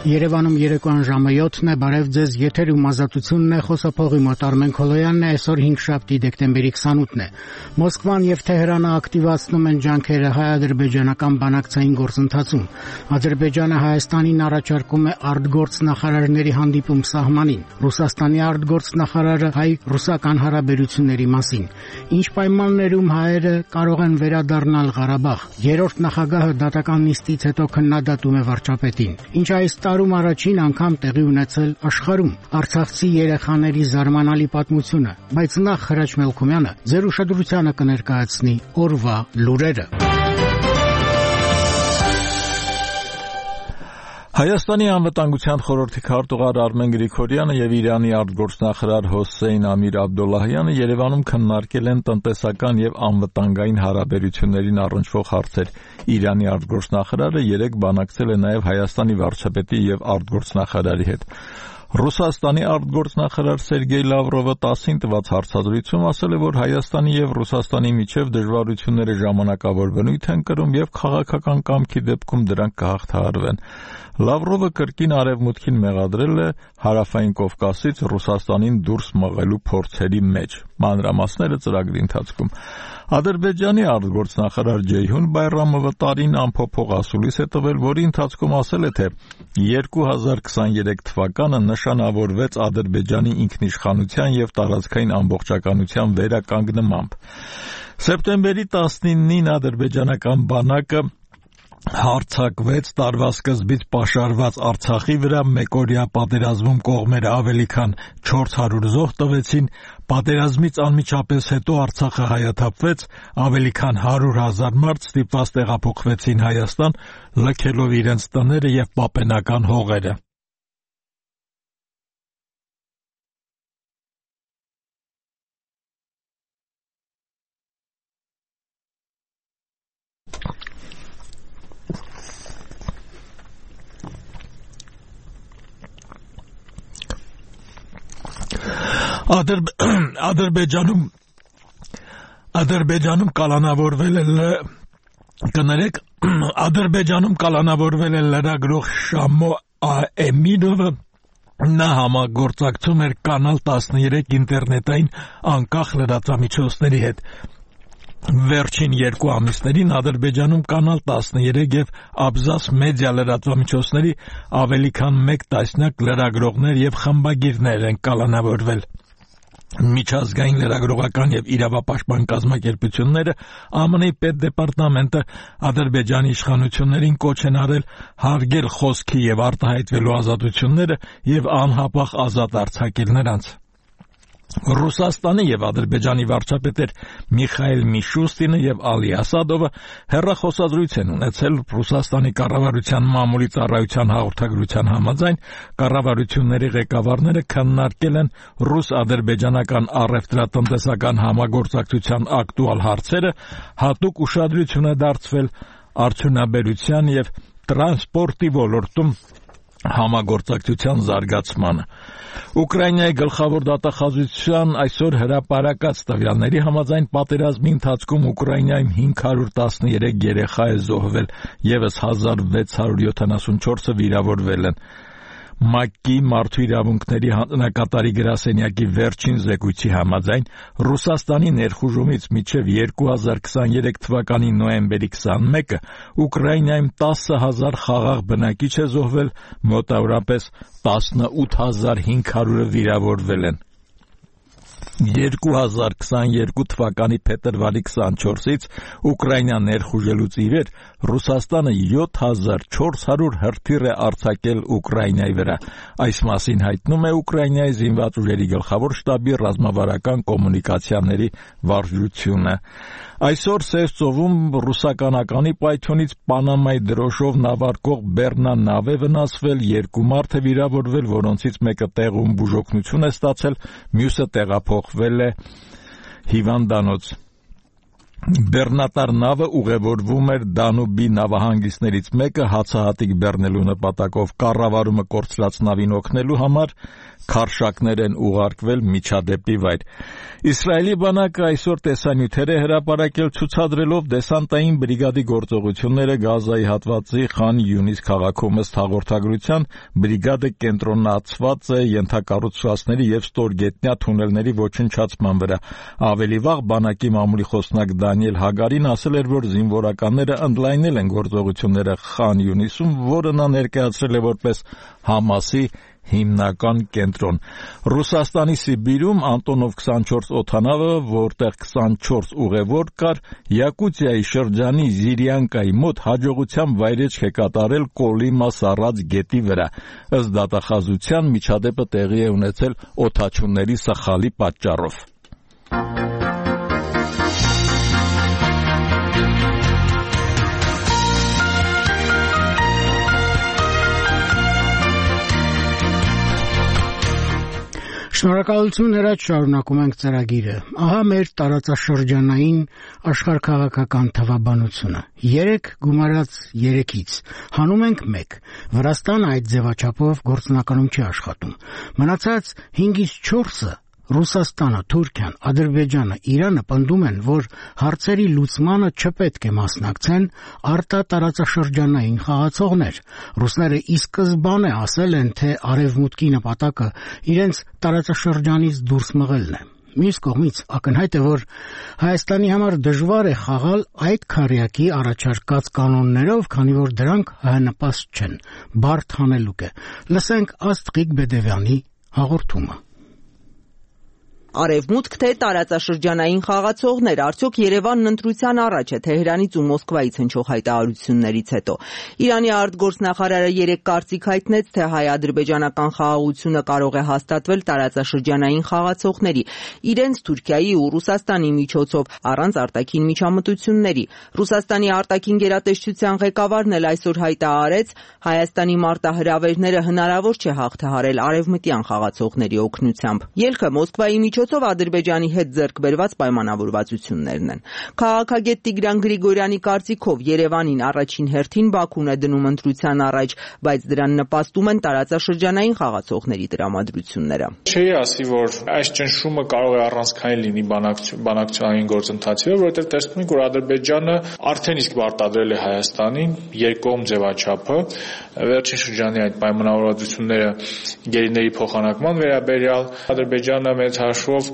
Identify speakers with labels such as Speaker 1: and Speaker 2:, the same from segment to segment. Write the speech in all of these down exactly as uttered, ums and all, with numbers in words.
Speaker 1: Երևանում երեկոյան ժամը յոթն է, բարև ձեզ, եթերում ազատությունն է, խոսափողի մոտ Արմեն Քոլոյանն է, այսօր հինգշաբթի դեկտեմբերի քսանութն է։ Մոսկվան եւ Թեհրանը ակտիվացնում են ջանքերը հայ-ադրբեջանական բանակցային գործընթացում։ Ադրբեջանը Հայաստանին առաջարկում է արտգործնախարարների հանդիպում սահմանին, Ռուսաստանի արտգործնախարարը հայ-ռուսական հարաբերությունների մասին։ Ինչ պայմաններում հայերը կարող են վերադառնալ Ղարաբաղ։ Երրորդ նախագահը դատական նիստից հետո քննադատում է վարչապետին։ Ինչ այս տարում առաջին անգամ տեղի ունեցել աշխարհում։ Արցախցի երեխաների զարմանալի պատմությունը, բայց նախ Հրաչ Մելքումյանը ձեր ուշադրությանը կներկայացնի օրվա լուրերը։
Speaker 2: Հայաստանի անվտանգության խորհրդի քարտուղար Արմեն Գրիգորյանը եւ Իրանի արտգործնախարար Հոսեյն Ամիր Աբդոլլահյանը Երևանում քննարկել են տնտեսական եւ անվտանգային հարաբերություններին առնչվող հարցեր։ Իրանի արտգործնախարարը երեկ բանակցել է նաեւ Հայաստանի վարչապետի եւ արտգործնախարարի հետ։ Ռուսաստանի արտգործնախարար Սերգեյ Լավրովը տասին տված հարցազրույցում ասել է, որ Հայաստանի եւ Ռուսաստանի միջև դժվարությունները ժամանակավոր բնույթ են կրում եւ քաղաքական կամքի դեպքում դրանք կհաղթահարվեն։ Լավրովը կրկին արևմուտքին մեղադրել է հարավային Կովկասից Ռուսաստանին դուրս մղելու փորձերի մեջ։ Մանրամասները ծրագրի ընթացքում։ Ադրբեջանի արտգործնախարար Ջեյհուն Բայրամովը տարին ամփոփող ասուլիս է տվել, որի ընթացքում ասել է, թե երկու հազար քսաներեք թվականը նշանավորվեց Ադրբեջանի ինքնիշխանության եւ տարածքային ամբողջականության վերականգնմամբ։ Սեպտեմբերի տասնինին ադրբեջանական բանակը հարձակվեց տարվա սկզբից պաշարված Արցախի վրա, մեկօրյա պատերազմում կողմերը ավելի քան չորս հարյուր զոհ տվեցին, պատերազմից անմիջապես հետո Արցախը հայաթափվեց, ավելի քան հարյուր հազար մարդ ստիպված տեղափոխվեցին Հայաստան, լքելով իրենց տները եւ պապենական հողերը։ Ադրբեջանում Ադրբեջանում կալանավորվել է կներեք Ադրբեջանում կալանավորվել է լրագրող Շամո Էմինովը, նա համագործակցում էր կանալ տասներեք ինտերնետային անկախ լրատվամիջոցների հետ։ Վերջին երկու ամիսներին Ադրբեջանում կանալ տասներեք եւ Աբզաս մեդիա լրատվամիջոցների ավելի քան մեկ տասնյակ լրագրողներ եւ խմբագիրներ են կալանավորվել։ Միջազգային լրագրողական եւ իրավապաշտպան կազմակերպությունները Α M N-ի պետդեպարտամենտը Ադրբեջանի իշխանություններին կոչ են արել հարգել խոսքի եւ արտահայտվելու ազատությունները եւ անհապաղ ազատ արձակել նրանց։ Ռուսաստանի եւ Ադրբեջանի վարչապետեր Միխայել Միշուստինը եւ Ալի Ասադովը հեռախոսազրույց են ունեցել Ռուսաստանի կառավարության մամուլի ծառայության հաղորդագրության համաձայն, կառավարությունների ղեկավարները քննարկել են ռուս-ադրբեջանական առևտրատնտեսական համագործակցության ակտուալ հարցերը, հատուկ ուշադրություն է դարձվել արդյունաբերության եւ տրանսպորտի ոլորտում համագործակցության զարգացմանը։ Ուկրաինայի գլխավոր դատախազության այսօր հրապարակած տվյալների համաձայն պատերազմի ընթացքում Ուկրաինայում հինգ հարյուր տասներեք երեխա է զոհվել, եւս հազար վեց հարյուր յոթանասունչորսը վիրավորվել են։ ՄԱԿ-ի մարդու իրավունքների հանձնակատարի գրասենյակի վերջին զեկույցի համաձայն Ռուսաստանի ներխուժումից մինչև երկու հազար քսաներեք թվականի նոյեմբերի քսանմեկը Ուկրաինայում տասը հազար խաղաղ բնակիչ է զոհվել, մոտավորապես տասնութ հազար հինգ հարյուրը վիրավորվել են։ երկու հազար քսաներկու թվականի փետրվարի քսանչորսից Ուկրաինա ներխուժելուց ի վեր Ռուսաստանը յոթ հազար չորս հարյուր հրթիռ է արձակել Ուկրաինայի վրա։ Այս մասին հայտնում է Ուկրաինայի զինված ուժերի գլխավոր շտաբի ռազմավարական կոմունիկացիաների վարժությունը։ Այսօր Սև ծովում ռուսականականի պայթյունից Պանամայի դրոշով նավարկող Բեռնա նավ է վնասվել, երկու մարդ է վիրավորվել, որոնցից մեկը տեղում բուժօգնություն է ստացել, մյուսը տեղափոխվել է հիվանդանոց։ Բեռնատար նավը ուղևորվում էր Դանուբի նավահանգիստներից մեկը հացահատիկ բեռնելու նպատակով կառավարումը կորցրած նավին օգնելու համար քարշակներ են ուղարկվել միջադեպի վայր։ Իսրայելի բանակը այսօր տեսանյութեր է հրապարակել ցուցադրելով դեսանտային բրիգադի գործողությունները Գազայի հատվածի Խան Յունիս քաղաքում ըստ հաղորդագրության բրիգադը կենտրոնացված է ենթակառուցվածքների եւ ստորգետնյա թունելների ոչնչացման վրա։ Ավելի վաղ բանակի մամուլի խոսնակ Դանիել Հագարին ասել էր, որ զինվորականները ընդլայնել են գործողությունները Խան Յունիսում, որը նա ներկայացրել է որպես Համասի հիմնական կենտրոն։ Ռուսաստանի Սիբիրում Անտոնով քսանչորս օդանավը, որտեղ քսանչորս ուղևոր կար, Յակուտիայի շրջանի Զիրյանկայի մոտ հաջողությամբ վայրեջք է կատարել Կոլիմա Սարած գետի վրա։ Ըստ դատախազության միջադեպը տեղի է ունեցել օդաչուների սխալի պատճառով։
Speaker 1: Շնորհակալություն հրաչ, շարունակում ենք ծրագիրը։ Ահա մեր տարածաշրջանային աշխարհքաղաքական թվաբանությունը։ երեք գումարած երեքից հանում ենք մեկ։ Վրաստանը այդ ձևաչափով գործնականում չի աշխատում։ Մնացած հինգից չորսը Ռուսաստանը, Թուրքիան, Ադրբեջանը, Իրանը պնդում են, որ հարցերի լուծմանը չպետք է մասնակցեն արտատարածաշրջանային խաղացողներ։ Ռուսները ի սկզբանե ասել են, թե արևմուտքի նպատակը իրենց տարածաշրջանից դուրս մղելն է։ Մյուս կողմից ակնհայտ է, որ Հայաստանի համար դժվար է խաղալ այդ քառյակի առաջարկած կանոններով, քանի որ դրանք հայանպաստ չեն, բարդ հանելուկ է։ Լսենք Աստղիկ Բեդևյանի հաղորդումը։
Speaker 3: Արևմուտք թե տարածաշրջանային խաղացողներ, արդյոք Երևանն ընտրության առաջ է Թեհրանից ու Մոսկվայից հնչող հայտարարություններից հետո։ Իրանի արտգործնախարարը երեկ կարծիք հայտնեց, թե հայ-ադրբեջանական խաղաղությունը կարող է հաստատվել տարածաշրջանային խաղացողների, իրենց Թուրքիայի ու Ռուսաստանի միջոցով, առանց արտաքին միջամտությունների։ Ռուսաստանի արտաքին գերատեսչության ղեկավարն էլ այսօր հայտարարեց, Հայաստանի մարտահրավերները հնարավոր չէ հաղթահարել արևմտյան խաղացողների օգնությամբ։ Ելքը Մոսկվայի միջոցով Ադրբեջանի հետ ձեռք բերված պայմանավորվածություններն են։ Քաղաքագետ Տիգրան Գրիգորյանի կարծիքով Երևանին առաջին հերթին Բաքուն է դնում ընտրության առաջ, բայց դրան նպաստում են տարածաշրջանային խաղացողների տրամադրությունները։
Speaker 4: Չի ասի, որ այս ճնշումը կարող է առանցքային լինի բանակցային գործընթացի, որովհետև տեսնում ենք, որ Ադրբեջանը արդեն իսկ պարտադրել է Հայաստանին երկկողմ ձևաչափը, վերջին շրջանի այդ պայմանավորվածությունները գերիների փոխանակման վերաբերյալ Ադրբեջանը մեծ հաշվով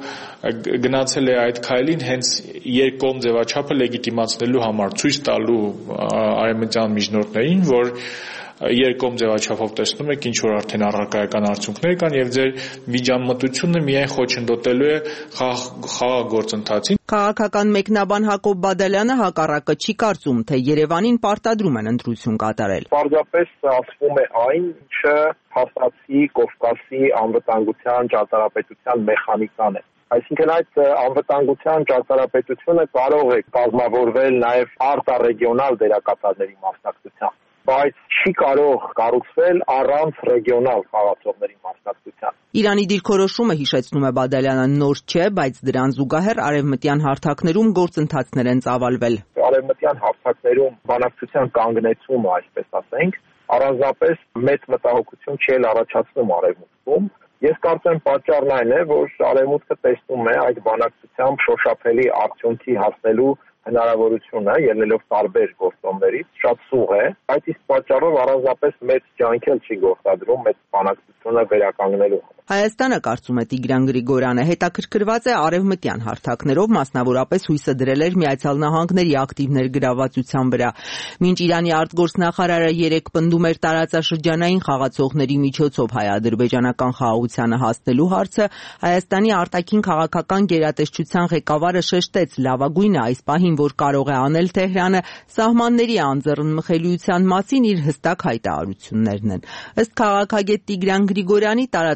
Speaker 4: գնացել է այդ քայլին հենց երկկողմ ձևաչափը լեգիտիմացնելու համար, ցույց տալու արևմտյան միջնորդներին, որ երկկողմ ձևաչափով տեսնում եք ինչ որ արդեն առարկայական արդյունքներ կան եւ ձեր միջամտությունը միայն խոչընդոտելու է խաղաղ գործընթացին։
Speaker 3: Քաղաքական մեկնաբան Հակոբ Բադալյանը հակառակը չի կարծում, թե Երևանին պարտադրում են ընտրություն կատարել։
Speaker 5: Պարզապես ասվում է այն, ինչը հաստատի Կովկասի անվտանգության ճարտարապետության մեխանիկան է։ Այսինքն այդ անվտանգության ճարտարապետությունը կարող է կազմավորվել նաև արտառեգիոնալ դերակատարների մասնակցությամբ, բայց չի կարող կառուցվել առանց ռեգիոնալ խաղացողների մասնակցության։
Speaker 3: Իրանի դիրքորոշումը, հիշեցնում է Բադալյանը, նոր չէ, բայց դրան զուգահեռ արևմտյան հարթակներում գործընթացներ են ծավալվել։
Speaker 5: Արևմտյան հարթակներում բանակցության կանգնեցումը, այսպես ասենք, առանձնապես մեծ մտահոգություն չի առաջացնում արևմուտքում։ Ես կարծեմ պատճառն այն է, որ արևմուտքը տեսնում է այդ բանակցությամբ շոշափելի արդյունքի հասնելու հնարավորությունը ելնելով տարբեր գործոններից շատ սուղ է, այդ իսկ պատճառով առանձնապես մեծ ջանք էլ չի գործադրում մեծ բանակցությունը վերականգնելու համար։
Speaker 3: Հայաստանը, կարծում է Տիգրան Գրիգորյանը, հետաքրքրված է արևմտյան հարթակներով, մասնավորապես հույսը դրել էր Միացյալ Նահանգների ակտիվ ներգրավվածության վրա։ Մինչ Իրանի արտգործնախարարը երեկ պնդում էր տարածաշրջանային խաղացողների միջոցով հայ-ադրբեջանական խաղաղությանը հասնելու հարցը, Հայաստանի արտաքին քաղաքական գերատեսչության ղեկավարը շեշտեց լավագույնը այս պահին, որ կարող է անել Թեհրանը, սահմանների անձեռնմխելիության մասին իր հստակ հայտարարություններն են։ Ըստ քաղաքագետ Տիգրան Գրիգորյանի, տարածաշրջանային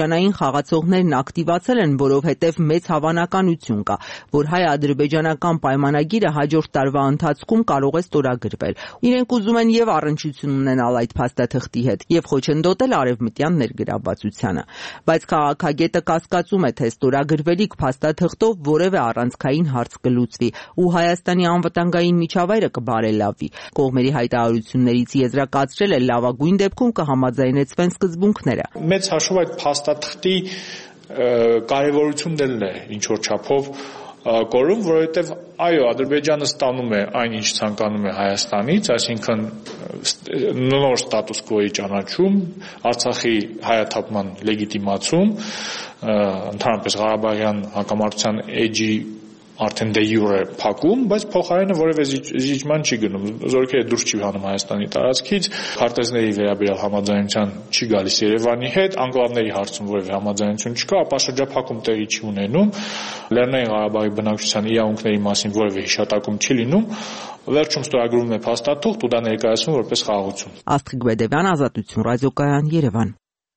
Speaker 3: ադրբեջանային խաղացողներն ակտիվացել են, որովհետև մեծ հավանականություն կա, որ հայ-ադրբեջանական պայմանագիրը հաջորդ տարվա ընթացքում կարող է ստորագրվել։ Իրենք ուզում են եւ առնչություն ունենալ այդ փաստաթղթի հետ եւ խոչընդոտել արևմտյան ներգրավվածությանը։ Բայց քաղաքագետը կասկածում է, թե ստորագրվելիք փաստաթղթով որևէ առանցքային հարց կլուծվի ու Հայաստանի անվտանգային միջավայրը կբարելավի։ Կողմերի հայտարարություններից եզրակացրել է լավագույն դեպքում կհամաձայնեցվեն սկզբունքները։
Speaker 4: Մեծ հաշվով այդ փաստաթղթի կարևորությունն է ինչ որ չափով կորում, որովհետև այո, Ադրբեջանը ստանում է այն, ինչ ցանկանում է Հայաստանից, այսինքն նոր ստատուս կվոյի ճանաչում, Արցախի հայաթափման լեգիտիմացում, ընդհանրապես Ղարաբաղյան հակամարտության էջի արդեն դե յուրե փակում, բայց փոխարենը որևէ զիջման չի գնում, զորքերը դուրս չի հանում Հայաստանի տարածքից, քարտեզների վերաբերյալ համաձայնության չի գալիս Երևանի հետ, անկլավների հարցում որևէ համաձայնություն չկա, ապա շրջափակում տեղի չի ունենում, Լեռնային Ղարաբաղի բնակչության իրավունքների մասին որևէ հիշատակում չի լինում, վերջում ստորագրվում է փաստաթուղթ ու դա ներկայացվում որպես խաղաղություն։
Speaker 3: Աստղիկ Բեդևյան, Ազատություն, ռադիոկայան, Երևան։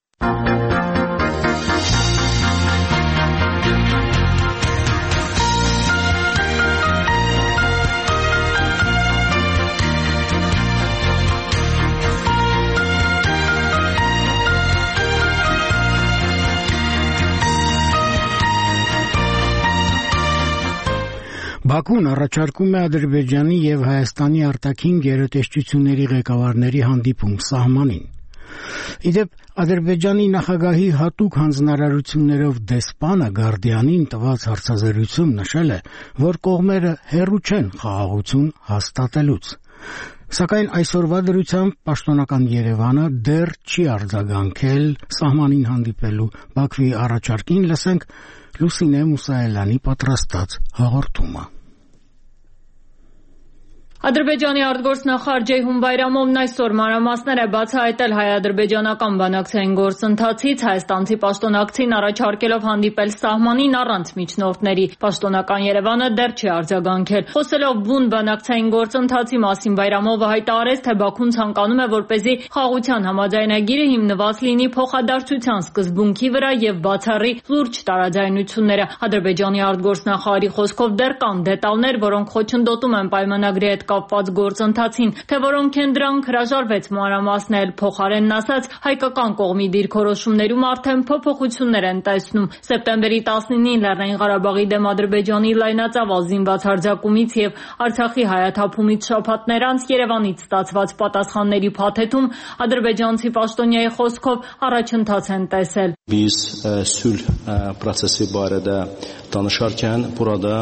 Speaker 1: Բաքուն առաջարկում է Ադրբեջանի եւ Հայաստանի արտաքին գերատեսչությունների ղեկավարների հանդիպում սահմանին։ Իդեպ Ադրբեջանի նախագահի հատուկ հանձնարարություններով դեսպանը Գարդիանին տված հարցազրույցում նշել է, որ կողմերը հեռու չեն խաղաղություն հաստատելուց։ Սակայն այսօրվա դրությամբ պաշտոնական Երևանը դեռ չի արձագանքել սահմանին հանդիպելու Բաքվի առաջարկին, լսենք Լուսինե Մուսայելյանի պատրաստած հաղորդումը։
Speaker 6: Ադրբեջանի արտգործնախարար Ceyhun Bayramovն այսօր մանրամասներ է բացահայտել հայ-ադրբեջանական բանակցային գործընթացից, հայաստանցի պաշտոնակցին առաջարկելով հանդիպել սահմանին առանց միջնորդների։ Պաշտոնական Երևանը դեռ չի արձագանքել։ Խոսելով բուն բանակցային գործընթացի մասին, Բայրամովը հայտարարեց, թե Բաքուն ցանկանում է, որպեսզի խաղաղության համաձայնագիրը հիմնված լինի փոխադարձության սկզբունքի վրա եւ բացառի լուրջ տարաձայնությունները։ Ադրբեջանի արտգործնախարարի խոսքով դեռ կան դետալներ, որոնք խոչընդոտում են պայմանագրի հետ կապված գործընթացին, թե որոնք են դրանք հրաժարվեց մանրամասնել, փոխարենն ասած հայկական կողմի դիրքորոշումներում արդեն փոփոխություններ են տեսնում։ Սեպտեմբերի տասնինին Լեռնային Ղարաբաղի դեմ Ադրբեջանի լայնածավալ զինված հարձակումից եւ Արցախի հայաթափումից շաբաթներ անց Երևանից ստացված պատասխանների փաթեթում ադրբեջանցի պաշտոնյայի խոսքով առաջընթաց են տեսել։
Speaker 7: Biz sülh prosesi barədə danışarkən burada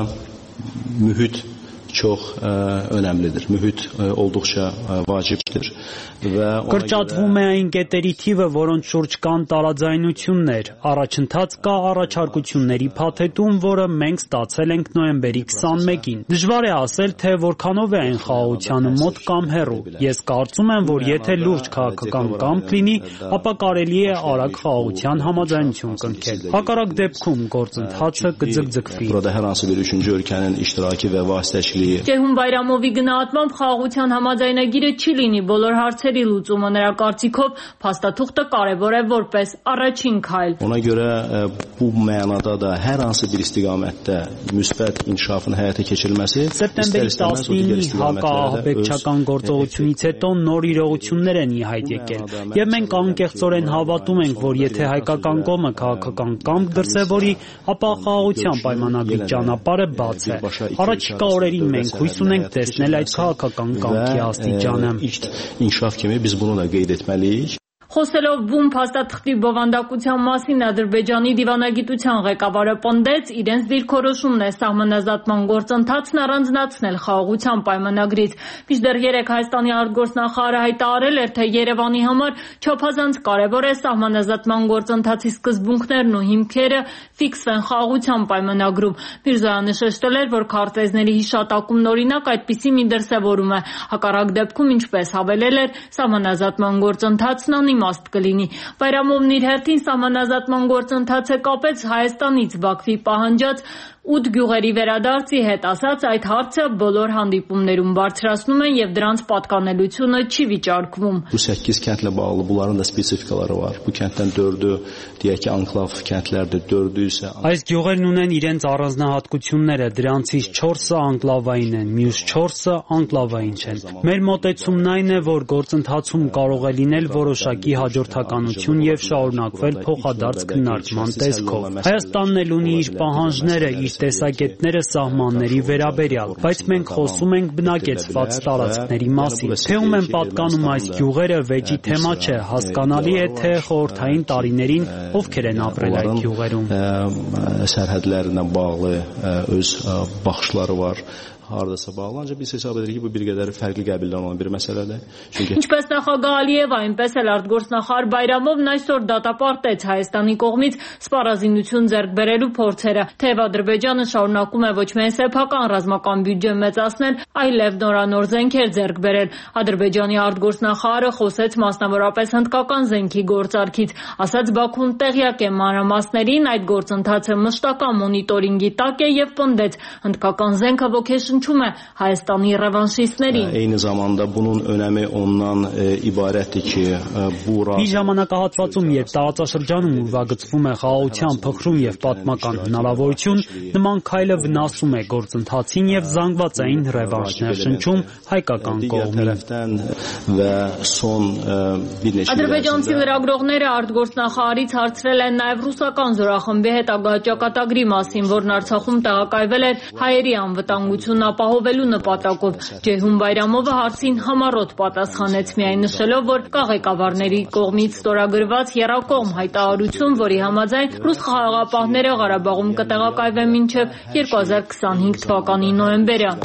Speaker 7: mühit çox önəmlidir. Mühit olduqca vacibdir və
Speaker 8: կրճատվում է այն կետերի թիվը, որոնց շուրջ կան տարաձայնություններ։ Առաջընթաց կա առաջարկությունների փաթեթում, որը մենք ստացել ենք նոյեմբերի քսանմեկին։ Դժվար է ասել, թե որքանով է այն խաղաղությանը մոտ կամ հեռու։ Ես կարծում եմ, որ եթե լուրջ քաղաքական կամք լինի, ապա կարելի է արագ խաղաղության համաձայնություն կնքել։ Հակառակ դեպքում գործընթացը կձգձգվի։
Speaker 7: Burada hər hansı bir üçüncü ölkənin iştirakı və vasitəçiliyi
Speaker 6: Ceyhun Bayramovի գնահատմամբ խաղաղության համաձայնագիրը չի լինի բոլոր հարցերի լուծումը, նրա կարծիքով փաստաթուղթը կարևոր է որպես առաջին քայլ։
Speaker 7: Ona görə bu mənada da hər hansı bir istiqamətdə müsbət inkişafın həyata keçirilməsi
Speaker 8: Սեպտեմբերի տասնինի հակաահաբեկչական գործողությունից հետո նոր իրողություններ են ի հայտ եկել, եւ մենք անկեղծորեն հավատում ենք, որ եթե հայկական կողմը քաղաքական կամք դրսևորի, ապա խաղաղության պայմանագրի ճանապարհը բաց է։ Առաջիկա օրերին մենք հույս ունենք տեսնել այդ քաղաքական կամքի աստիճանը։
Speaker 7: İnkişaf kimi biz bunu da qeyd etməliyik.
Speaker 6: Խոսելով բուն փաստաթղթի բովանդակության մասին Ադրբեջանի դիվանագիտության ղեկավարը պնդեց, իրենց դիրքորոշումն է սահմանազատման գործընթացն առանձնացնել խաղաղության պայմանագրից։ Մինչդեռ երեկ Հայաստանի արտգործնախարարը հայտարարել էր, թե Երևանի համար չափազանց կարևոր է սահմանազատման գործընթացի սկզբունքներն ու հիմքերը ֆիքսվեն խաղաղության պայմանագրում։ Միրզոյանը շեշտել էր, որ քարտեզների հիշատակումն օրինակ այդպիսի մի դրսևորում է։ Հակառակ դեպքում, ինչպես հավելել էր, սահմանազատման գործընթացն անիմաստ կլինի։ Բայրամովն իր հերթին սահմանազատման գործընթացը կապեց Հայաստանից Բաքվի պահանջած ութ գյուղերի վերադարձի հետ, ասած այդ հարցը բոլոր հանդիպումներում բարձրացնում են եւ դրանց պատկանելությունը չի վիճարկվում։
Speaker 7: Bu səkkiz kəndlə bağlı bunların da spesifikaları var. Bu kənddən dördü deyək ki, anklav kəndlərdir, dördü isə
Speaker 8: Այս գյուղերն ունեն իրենց առանձնահատկությունները, դրանցից չորսը անկլավային են, մյուս չորսը անկլավային չեն։ Մեր մոտեցումն այն է, որ գործընթացում կարող է լինել որոշակի հաջորդականություն եւ շարունակվել փոխադարձ քննարկման տեսքով։ Հայաստանն էլ ունի իր պահանջները, իր տեսակետները սահմանների վերաբերյալ, բայց մենք խոսում ենք բնակեցված տարածքների մասին։ Թե ում են պատկանում այս գյուղերը, վեճի թեմա չէ, հասկանալի է, թե խորհրդային տարիներին ովքեր են ապրել այդ գյուղերում։
Speaker 7: Sərhədlərlə bağlı öz baxışları var. Hardasa bağlı, ancaq biz hesab edirik ki, bu bir qədər fərqli qəbildən olan bir məsələdir. Çünki
Speaker 6: Ինչպես նախագահ Ալիևը, այնպես էլ արտգործնախարար Բայրամովն այսօր դատապարտեց Հայաստանի կողմից սպառազինություն ձեռք բերելու փորձերը, թեև Ադրբեջանը շարունակում է ոչ միայն սեփական ռազմական բյուջե մեծացնել, այլև նորանոր զենքեր ձեռք բերել։ Ադրբեջանի արտգործնախարարը խոսեց մասնավորապես հնդկական զենքի գործարքից, ասաց Բաքուն տեղյակ է մանրամասներին, այդ գործընթացը մշտական մոնիտորինգի տակ է եւ պնդեց հնդկական զենքը ոգեշնչում է Հայաստանի ռևանշիստներին։
Speaker 7: Eyni zamanda bunun önəmi ondan ibarətdir ki, bu
Speaker 8: Մի ժամանակահատվածում, երբ տարածաշրջանում ուրվագծվում է խաղաղության փխրուն եւ պատմական հնարավորություն, նման քայլը վնասում է գործընթացին եւ զանգվածային ռևանշներ շնչում հայկական կողմին։
Speaker 7: və son bir neçə
Speaker 6: Ադրբեջանցի լրագրողները արտգործնախարարից հարցրել են նաև ռուսական զորախմբի հետ ճակատագրի մասին, որն Արցախում տեղակայվել էր հայերի անվտանգությունն ապահովելու նպատակով։ Ջեյհուն Բայրամովը հարցին համառոտ պատասխանեց, միայն նշելով, որ կա ղեկավարների կողմից ստորագրված եռակողմ հայտարարություն, որի համաձայն ռուս խաղաղապահները Ղարաբաղում կտեղակայվեն մինչև երկու հազար քսանհինգ թվականի նոյեմբերը։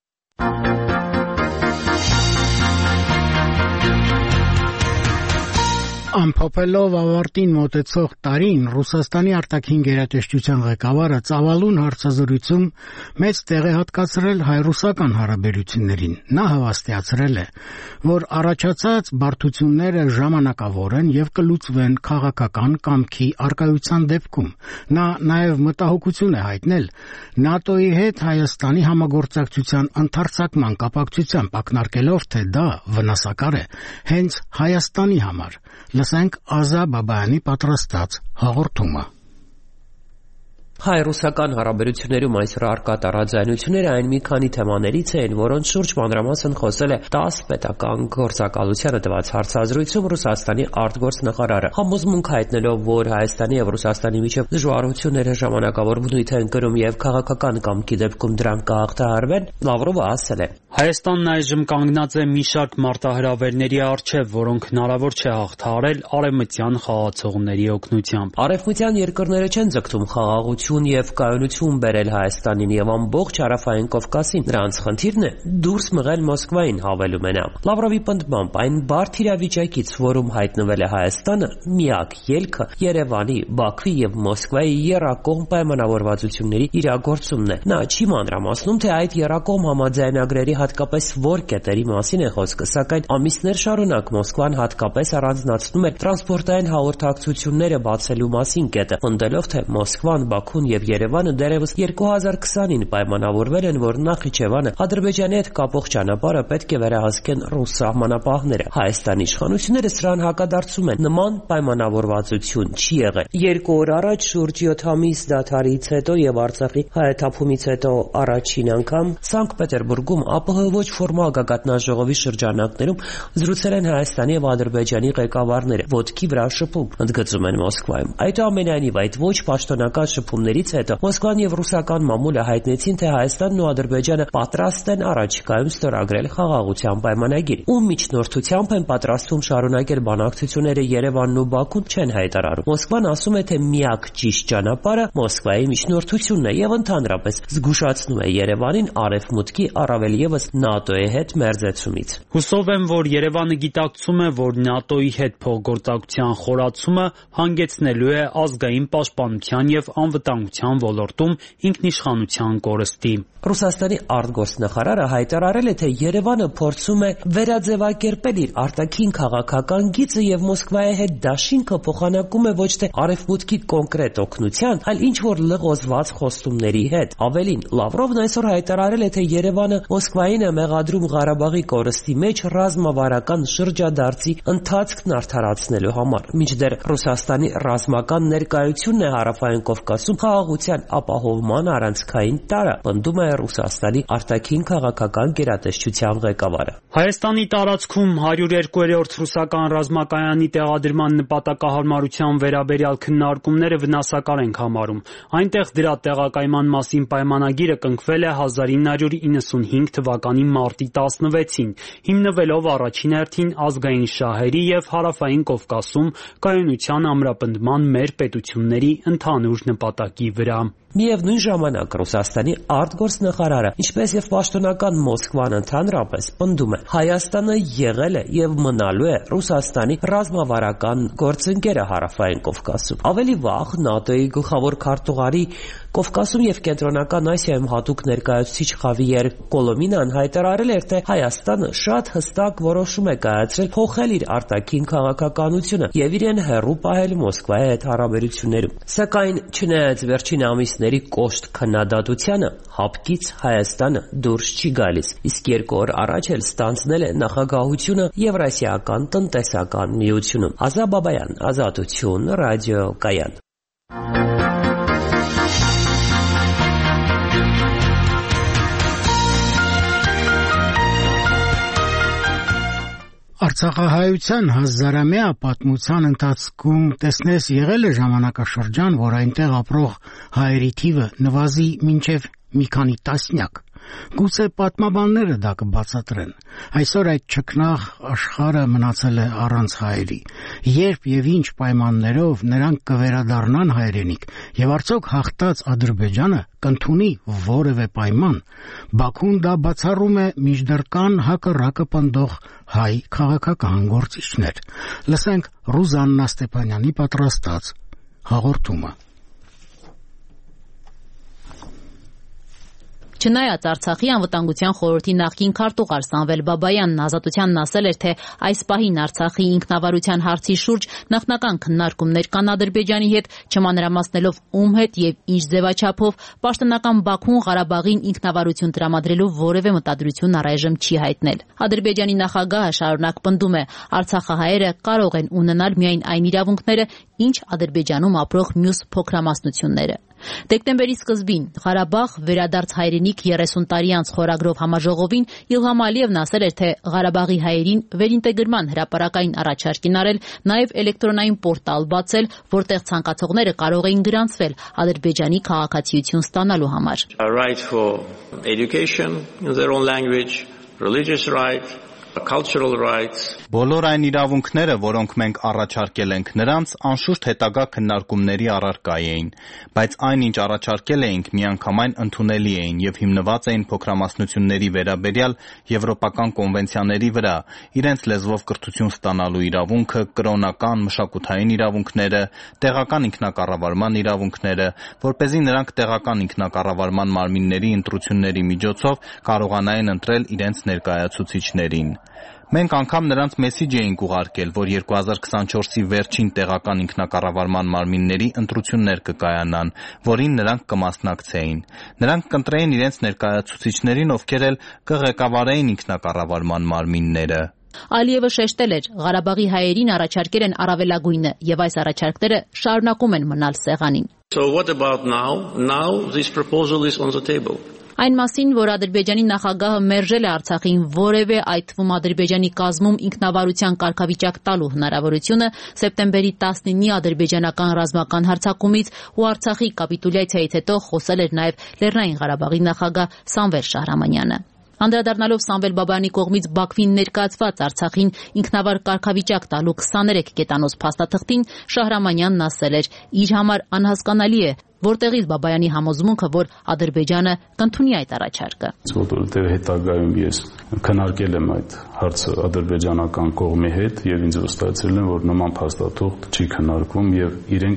Speaker 1: Ամփոփելով ավարտին մոտեցող տարին Ռուսաստանի արտաքին գերատեսչության ղեկավարը ծավալուն հարցազրույցում մեծ տեղ է հատկացրել հայ-ռուսական հարաբերություններին։ Նա հավաստիացրել է, որ առաջացած բարդությունները ժամանակավոր են եւ կլուծվեն քաղաքական կամքի արկայության դեպքում։ Նա նաեւ մտահոգություն է հայտնել ՆԱՏՕ-ի հետ Հայաստանի համագործակցության ընդարձակման կապակցությամբ, ակնարկելով, թե դա վնասակար է հենց Հայաստանի համար։ Լսենք Ազա Բաբայանի պատրաստած հաղորդումը։
Speaker 9: Հայ-ռուսական հարաբերություններում այսօր առկա տարաձայնությունները այն մի քանի թեմաներից են, որոնց շուրջ մանրամասն խոսել է ՏԱՍՍ պետական գործակալությանը տված հարցազրույցում Ռուսաստանի արտգործնախարարը, համոզմունք հայտնելով, որ Հայաստանի եւ Ռուսաստանի միջև դժվարությունները ժամանակավոր բնույթ են կրում եւ քաղաքական կամքի դեպքում դրանք կհաղթահարվեն, Լավրովը ասել է.
Speaker 8: Հայաստանն այժմ կանգնած է մի շարք մարտահրավերների առջև, որոնք հնարավոր չէ հաղթահարել արևմտյան խաղացողների օգնությամբ։
Speaker 9: Արևմտյան երկրները չեն ձգտում խաղաղություն եւ կայունություն բերել Հայաստանին եւ ամբողջ հարավային Կովկասին։ Նրանց խնդիրն է դուրս մղել Մոսկվային, հավելում է նա։ Լավրովի պնդմամբ այն բարդ իրավիճակից, որում հայտնվել է Հայաստանը, միակ ելքը Երևանի, Բաքվի եւ Մոսկվայի եռակողմ պայմանավորվածությունների իրագործումն է։ Նա չի մանրամասնում, թե այդ եռակողմ համաձայնագրերի հատկապես որ կետերի մասին է խոսքը, սակայն ամիսներ շարունակ Մոսկվան հատկապես առանձնացնում է տրանսպորտային հաղորդակցությունները բացելու մասին կետը, պնդելով, թե Մոսկվան, Բաքուն եւ Երևանը դեռևս երկու հազար քսանին պայմանավորվել են, որ Նախիջևանը Ադրբեջանի հետ կապող ճանապարհը պետք է վերահսկեն ռուս սահմանապահները։ Հայաստանի իշխանությունները սրան հակադարձում են, նման պայմանավորվածություն չի եղել։ Երկու օր առաջ շուրջ յոթ ամիս դադարից հետո եւ Արցախի հայաթափումից հետո առաջին անգամ Սանկտ Պետերբուրգում ԱՊՀ ոչ ֆորմալ գագաթնաժողովի շրջանակներում զրուցել են Հայաստանի եւ Ադրբեջանի ղեկավարները, ոտքի վրա շփում, ընդգծում են Մոսկվայում։ Այդուամենայնիվ, այդ ոչ պաշտոնական շփումներից հետո Մոսկվան եւ ռուսական մամուլը հայտնեցին, թե Հայաստանն ու Ադրբեջանը պատրաստ են առաջիկայում ստորագրել խաղաղության պայմանագիր, ում միջնորդությամբ են պատրաստվում շարունակել բանակցությունները Երևանն ու Բաքուն, չեն հայտարարում։ Մոսկվան ասում է, թե միակ ճիշտ ճանապարհը Մոսկվայի միջնորդությունն է եւ ընդհանրապես զգուշացնում է Երևանին արևմուտքի, առավել եւս ՆԱՏՕ-ի հետ մերձեցումից։
Speaker 8: Հուսով եմ, որ Երևանը գիտակցում է, որ ՆԱՏՕ-ի հետ փոխգործակցության խորացումը հանգեցնելու է ազգային պաշտպանության եւ անվտանգության անվտանգության ոլորտում ինքնիշխանության կորստի։
Speaker 9: Ռուսաստանի արտգործնախարարը հայտարարել է, թե Երևանը փորձում է վերաձևակերպել իր արտաքին քաղաքական գիծը եւ Մոսկվայի հետ դաշինքը փոխանակում է ոչ թե արևմուտքի կոնկրետ օգնության, այլ ինչ-որ լղոզված խոստումների հետ։ Ավելին, Լավրովն այսօր հայտարարել է, թե Երևանը Մոսկվային է մեղադրում Ղարաբաղի կորստի մեջ ռազմավարական շրջադարձի ընթացքն արդարացնելու համար, մինչդեռ Ռուսաստանի ռազմական ներկայությունն է Հարավային Կովկասում խաղաղության ապահովման առանցքային տարրը, պնդում է Ռուսաստանի արտաքին քաղաքական գերատեսչության ղեկավարը։
Speaker 8: Հայաստանի տարածքում հարյուր երկու ռուսական ռազմակայանի տեղադրման նպատակահարմարության վերաբերյալ քննարկումները վնասակար ենք համարում։ Այնտեղ դրա տեղակայման մասին պայմանագիրը կնքվել է հազար ինը հարյուր իննսունհինգ թվականի մարտի տասնվեցին, հիմնվելով առաջին հերթին ազգային շահերի եւ Հարավային Կովկասում կայունության ամրապնդման մեր պետությունների ընդհանուր նպատակի վրա։
Speaker 9: Միևնույն ժամանակ Ռուսաստանի արտգործնախարարը, ինչպես եւ պաշտոնական Մոսկվան ընդհանրապես, պնդում է, Հայաստանը եղել է եւ մնալու է Ռուսաստանի ռազմավարական գործընկերը Հարավային Կովկասում։ Ավելի վաղ ՆԱՏՕ-ի գլխավոր քարտուղարի Կովկասում եւ Կենտրոնական Ասիայում հատուկ ներկայացուցիչ Խավիեր Կոլոմինան հայտարարել էր, թե Հայաստանը շատ հստակ որոշում է կայացրել փոխել իր արտաքին քաղաքականությունը եւ իրեն հեռու պահել Մոսկվայի հետ հարաբերություններում։ Սակայն չնայած վերջին ամիսների կոշտ քննադատությանը, հապկից Հայաստանը դուրս չի գալիս, իսկ երկու օր առաջ էլ ստանձնել է նախագահությունը Եվրասիական տնտեսական միությունում։ Ազա Բաբայան, Ազատություն, Ռադիո Կայան։
Speaker 1: Արցախահայության հազարամյա պատմության ընթացքում տեսնես եղել է ժամանակաշրջան, որ այնտեղ ապրող հայերի թիվը նվազի մինչև մի քանի տասնյակ։ Գուցե պատմաբանները դա կբացատրեն։ Այսօր այդ չքնաղ աշխարհը մնացել է առանց հայերի։ Երբ եւ ինչ պայմաններով նրանք կվերադառնան հայրենիք, եւ արդյոք հաղթած Ադրբեջանը կընդունի որևէ պայման, Բաքուն դա բացառում է, մինչդեռ կան հակառակը պնդող հայ քաղաքական գործիչներ։ Լսենք Ռուզաննա Ստեփանյանի պատրաստած հաղորդումը։
Speaker 10: Չնայած Արցախի անվտանգության խորհրդի նախկին քարտուղար Սամվել Բաբայանն Ազատությանն ասել էր, թե այս պահին Արցախի ինքնավարության հարցի շուրջ նախնական քննարկումներ կան Ադրբեջանի հետ, չմանրամասնելով ում հետ եւ ինչ ձևաչափով, պաշտոնական Բաքուն Ղարաբաղին ինքնավարություն տրամադրելու որևէ մտադրություն առայժմ չի հայտնել։ Ադրբեջանի նախագահը շարունակ պնդում է, արցախահայերը կարող են ունենալ միայն այն իրավունքները, ինչ Ադրբեջանում ապրող մյուս փոքրամասնությունները։ Դեկտեմբերի սկզբին Ղարաբաղ վերադարձ հայրենիք երեսուն տարի անց խորագրով համաժողովին Իլհամ Ալիևն ասել էր, թե Ղարաբաղի հայերին վերինտեգրման հրապարակային առաջարկին արել, նաև էլեկտրոնային պորտալ բացել, որտեղ ցանկացողները կարող էին գրանցվել Ադրբեջանի քաղաքացիություն ստանալու համար։
Speaker 11: Right for education in their own language, religious right, cultural rights.
Speaker 12: Բոլոր այն իրավունքները, որոնք մենք առաջարկել ենք նրանց, անշուշտ հետագա քննարկումների առարկա էին, բայց այն, ինչ առաջարկել էինք, միանգամայն ընդունելի էին եւ հիմնված էին փոքրամասնությունների վերաբերյալ եվրոպական կոնվենցիաների վրա, իրենց լեզվով կրթություն ստանալու իրավունքը, կրոնական, մշակութային իրավունքները, տեղական ինքնակառավարման իրավունքները, որպեսզի նրանք տեղական ինքնակառավարման մարմինների ընտրությունների միջոցով կարողանային ընտրել իրենց ներկայացուցիչներին։ Մենք անգամ նրանց մեսիջ էինք ուղարկել, որ երկու հազար քսանչորսի վերջին տեղական ինքնակառավարման մարմինների ընտրություններ կկայանան, որին նրանք կմասնակցեին։ Նրանք կընտրեին իրենց ներկայացուցիչներին, ովքեր էլ կղեկավարեին ինքնակառավարման մարմինները։
Speaker 10: Ալիևը շեշտել էր, Ղարաբաղի հայերին առաջարկել են առավելագույնը, եւ այս առաջարկները շարունակում են մնալ սեղանին։
Speaker 11: So what about now? Now this proposal is on the table.
Speaker 10: Այն մասին, որ Ադրբեջանի նախագահը մերժել է Արցախին որևէ, այդ թվում Ադրբեջանի կազմում ինքնավարության կարգավիճակ տալու հնարավորությունը, սեպտեմբերի տասնինի ադրբեջանական ռազմական հարձակումից ու Արցախի կապիտուլյացիայից հետո խոսել էր նաև Լեռնային Ղարաբաղի նախագահ Սամվել Շահրամանյանը։ Անդրադառնալով Սամվել Բաբայանի կողմից Բաքվին ներկայացված Արցախին ինքնավար կարգավիճակ տալու քսաներեք կետանոց փաստաթղթին, Շահրամանյանն ասել էր, իր համար անհասկանալի է, որտեղից Բաբայանի համոզմունքը, որ Ադրբեջանը կընդունի այդ առաջարկը։
Speaker 13: Որտեղ հետագայում ես քննարկել եմ այդ հարցը ադրբեջանական կողմի հետ եւ ինձ վստահեցրել են, որ նման փաստաթուղթ չի քննարկվում եւ իրենք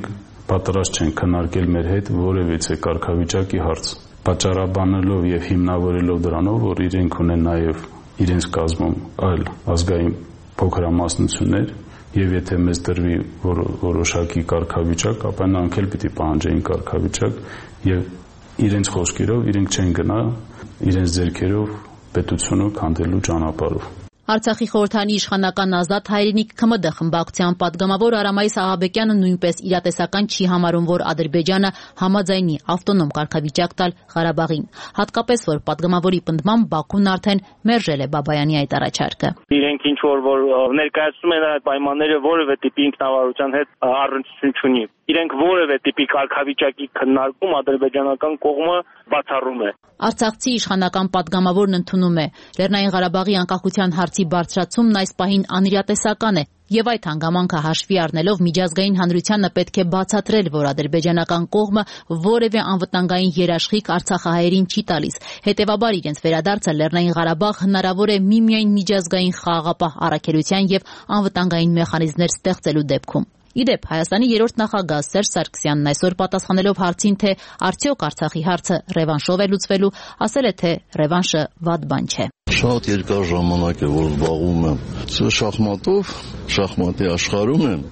Speaker 13: պատրաստ չեն քննարկել մեր հետ որևիցե կարգավիճակի հարց, պատճառաբանելով եւ հիմնավորելով դրանով, որ իրենք ունեն նաեւ իրենց կազմում այլ ազգային փոքրամասնություններ եւ եթե մեզ դրվի որ, որոշակի կարգավիճակ, ապա նրանք էլ պիտի պահանջեին կարգավիճակ եւ իրենց խոսքերով իրենք չեն գնա իրենց ձեռքերով պետությունը քանդելու ճանապարհով։
Speaker 10: Արցախի խորհրդանի իշխանական Ազատ հայրենիք K M D խմբակցության պատգամավոր Արամայիս Աղաբեկյանը նույնպես իրատեսական չի համարում, որ Ադրբեջանը համաձայնի ավտոնոմ կարգավիճակ տալ Ղարաբաղին, հատկապես որ պատգամավորի պնդմամբ Բաքուն արդեն մերժել է Բաբայանի այդ առաջարկը։
Speaker 14: Իրենք ինչ որ որ ներկայացնում են այդ պայմանները որևէ տիպի ինքնավարության հետ առնչություն չունի։ Իրենք որևէ տիպի կարգավիճակի քննարկում ադրբեջանական կողմը բացառում է։
Speaker 10: Արցախցի իշխանական պատգամավորն ընդունում է, Լեռնային Ղարաբաղի անկախության հարցի բարձրացումն այս պահին անիրատեսական է, եւ այդ հանգամանքը հաշվի առնելով միջազգային հանրությանը պետք է բացատրել, որ ադրբեջանական կողմը որևէ անվտանգային երաշխիք արցախահայերին չի տալիս։ Հետևաբար իրենց վերադարձը Լեռնային Ղարաբաղ հնարավոր է միմիայն միջազգային խաղաղապահ առաքելության եւ անվտանգային մեխանիզմներ ստեղծելու դեպքում։ Իդեպ Հայաստանի երրորդ նախագահ Սերժ Սարգսյանն այսօր պատասխանելով հարցին, թե արդյոք Արցախի հարցը ռևանշով է լուծվելու, ասել է, թե ռևանշը վատ բան չէ։
Speaker 15: Շատ երկար ժամանակ է, որ զբաղվում եմ շախմատով, շախմատի աշխարհում եմ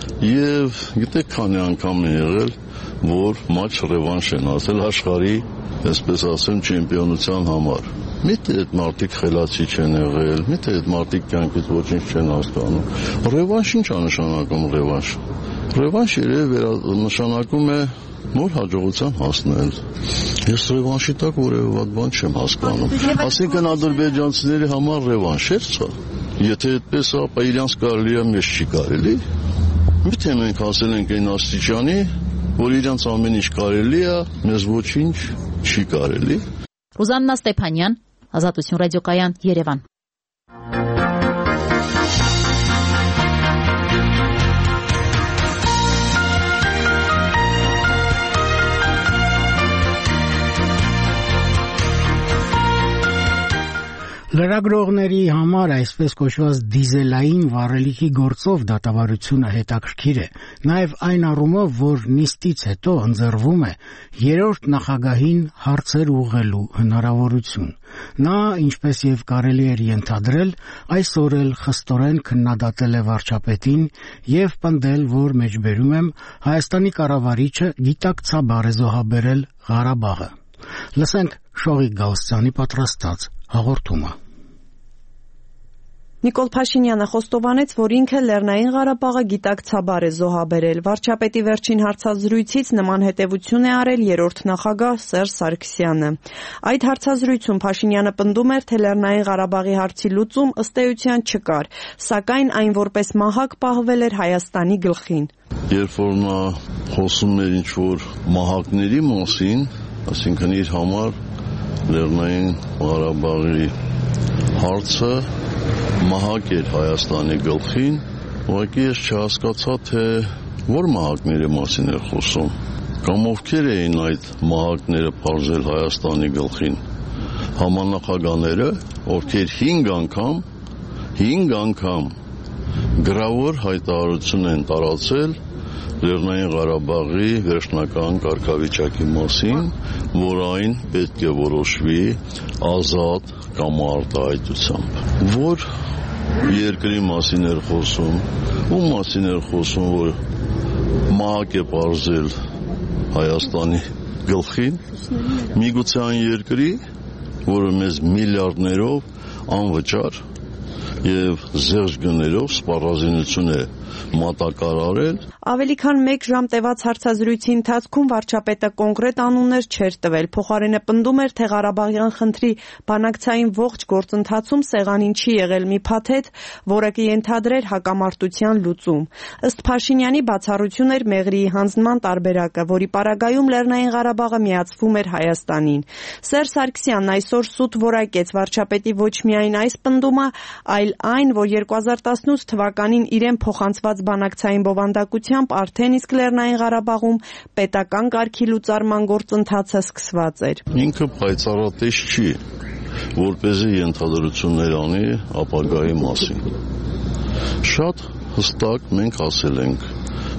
Speaker 15: եւ գիտեք քանի անգամ է եղել, որ մաչ ռևանշ են ասել աշխարհի, այսպես ասեմ, չեմպիոնության համար։ Միթե այդ մարդիկ խելացի չեն եղել, միթե այդ մարդիկ կյանքից ոչինչ չեն հասկանում։ Ռևանշ ինչ է նշանակում ռևանշ։ Ռևանշ երևի նշանակում է նոր հաջողության հասնել։ Ես ռևանշի տակ որևէ վատ բան չեմ հասկանում։ Այսինքն ադրբեջանցիների համար ռևանշ է սա։ Եթե այդպես է, ապա իրանց կարելի է, մեզ չի կարելի։ Միթե մենք հասել ենք այն աստիճանի, որ իրանց ամեն ինչ կարելի է, մեզ ոչինչ չի կարելի։
Speaker 10: Ռուզաննա Ստեփանյան, Ազատություն ռադիոկայան, Երևան։
Speaker 1: Լրագրողների համար այսպես կոչված դիզելային վառելիքի գործով դատավարությունը հետաքրքիր է, նաև այն առումով, որ նիստից հետո ընձեռվում է երրորդ նախագահին հարցեր ուղղելու հնարավորություն։ Նա, ինչպես եւ կարելի էր ենթադրել, այսօր էլ խստորեն քննադատել է վարչապետին եւ պնդել, որ մեջբերում եմ Հայաստանի կառավարիչը գիտակցաբար է զոհաբերել Ղարաբաղը։ Լսենք Շողիկ Գաուսյանի պատրաստած հաղորդումը։
Speaker 16: Նիկոլ Փաշինյանը խոստովանեց, որ ինքը Լեռնային Ղարաբաղը գիտակցաբար է զոհաբերել։ Վարչապետի վերջին հարցազրույցից նման հետևություն է արել երրորդ նախագահ Սերժ Սարգսյանը։ Այդ հարցազրույցում Փաշինյանը պնդում էր, թե Լեռնային Ղարաբաղի հարցի լուծում ըստ էության չկար, սակայն այն որպես մահակ պահվել էր Հայաստանի գլխին։
Speaker 15: Երբ որ նա խոսում էր ինչ-որ մահակների մասին, այսինքն իր համար Լեռնային Ղարաբաղի հարցը մահակ էր Հայաստանի գլխին, ուղղակի ես չհասկացա, թե որ մահակների մասին էր խոսում, կամ ովքեր էին այդ մահակները պարզել Հայաստանի գլխին, համանախագահները, ովքեր հինգ անգամ, հինգ անգամ գրավոր հայտարարություն են տարածել Լեռնային Ղարաբաղի վերջնական կարգավիճակի մասին, որ այն պետք է որոշվի ազատ կամ արտահայտությամբ, որ երկրի մասին էր խոսում, ում մասին էր խոսում, որ մահակ է պարզել Հայաստանի գլխին, միգուցե այն երկրի, որը մեզ միլիարդներով անվճար եւ զերծ գներով սպառազինություն է մատակարարել։
Speaker 16: Ավելի քան մեկ ժամ տևած հարցազրույցի ընթացքում վարչապետը կոնկրետ անուններ չէր տվել, փոխարենը պնդում էր, թե Ղարաբաղյան խնդրի բանակցային ողջ գործընթացում սեղանին չի եղել մի փաթեթ, որը կենթադրեր հակամարտության լուծում։ Ըստ Փաշինյանի բացառություն էր Մեղրիի հանձնման տարբերակը, որի պարագայում Լեռնային Ղարաբաղը միացվում էր Հայաստանին։ Սերժ Սարգսյանն այսօր սուտ որակեց վարչապետի ոչ միայն այս պնդումը, այլ այն, որ երկու հազար տասնութ թվականին իրեն փոխանցված բանակցային բովանդակությամբ արդեն իսկ Լեռնային Ղարաբաղում պետական կարգի լուծարման գործընթացը սկսված էր։
Speaker 15: Ինքը պայծառատես չի, որպեսզի ենթադրություններ անի ապագայի մասին։ Շատ հստակ մենք ասել ենք,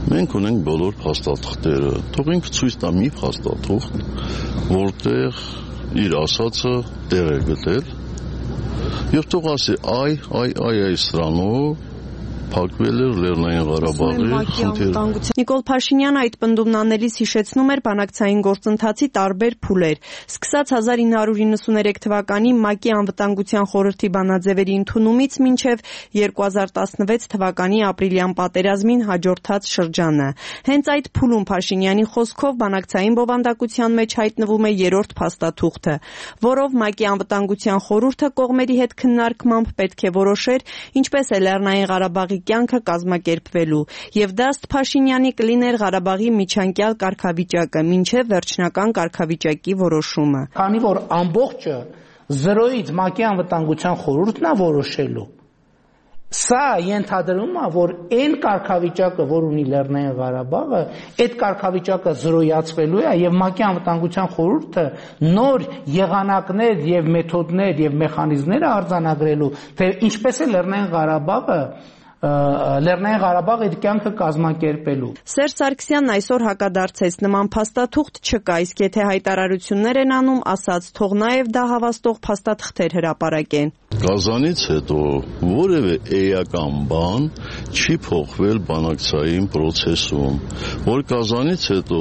Speaker 15: Մենք ունենք բոլոր փաստաթղթերը, թողենք ցույց տա մի փաստաթուղթ, որտեղ իր ասածը տեղ է գտել, եւ թող ասի այ, այ, այ, այ սրանով փակվել էր Լեռնային Ղարաբաղի խնդիրը։
Speaker 16: Նիկոլ Փաշինյանը այդ պնդումն անելիս հիշեցնում էր բանակցային գործընթացի տարբեր փուլեր։ Սկսած հազար ինը հարյուր իննսուներեք թվականի ՄԱԿ-ի անվտանգության խորհրդի բանաձևերի ընդունումից մինչև երկու հազար տասնվեց թվականի ապրիլյան պատերազմին հաջորդած շրջանը։ Հենց այդ փուլում Փաշինյանի խոսքով բանակցային բովանդակության մեջ հայտնվում է երրորդ փաստաթուղթը, որով ՄԱԿ-ի անվտանգության խորհուրդը կողմերի հետ քննարկմամբ պետք է որոշեր ինչպես է Լեռնային Ղարաբաղի կյանքը կազմակերպվելու, եւ դա ըստ Փաշինյանի կլիներ Ղարաբաղի միջանկյալ կարգավիճակը, մինչեւ վերջնական կարգավիճակի որոշումը։
Speaker 17: Քանի որ ամբողջը զրոյից ՄԱԿ-ի անվտանգության խորհուրդն է որոշելու, սա ենթադրում է, որ այն կարգավիճակը, որ ունի Լեռնային Ղարաբաղը, այդ կարգավիճակը զրոյացվելու է եւ ՄԱԿ-ի անվտանգության խորհուրդը նոր եղանակներ եւ մեթոդներ եւ մեխանիզմներ արձանագրելու, թե ինչպես է Լեռնային Ղարաբաղը Լեռնային Ղարաբաղը իր կյանքը կազմակերպելու։
Speaker 16: Սերժ Սարգսյանն այսօր հակադարձեց, նման փաստաթուղթ չկա, իսկ եթե հայտարարություններ են անում, ասած, թող նաև դա հավաստող փաստաթղթեր հրապարակեն։
Speaker 15: Կազանից հետո որևէ էական բան չի փոխվել բանակցային process-ում, որ Կազանից հետո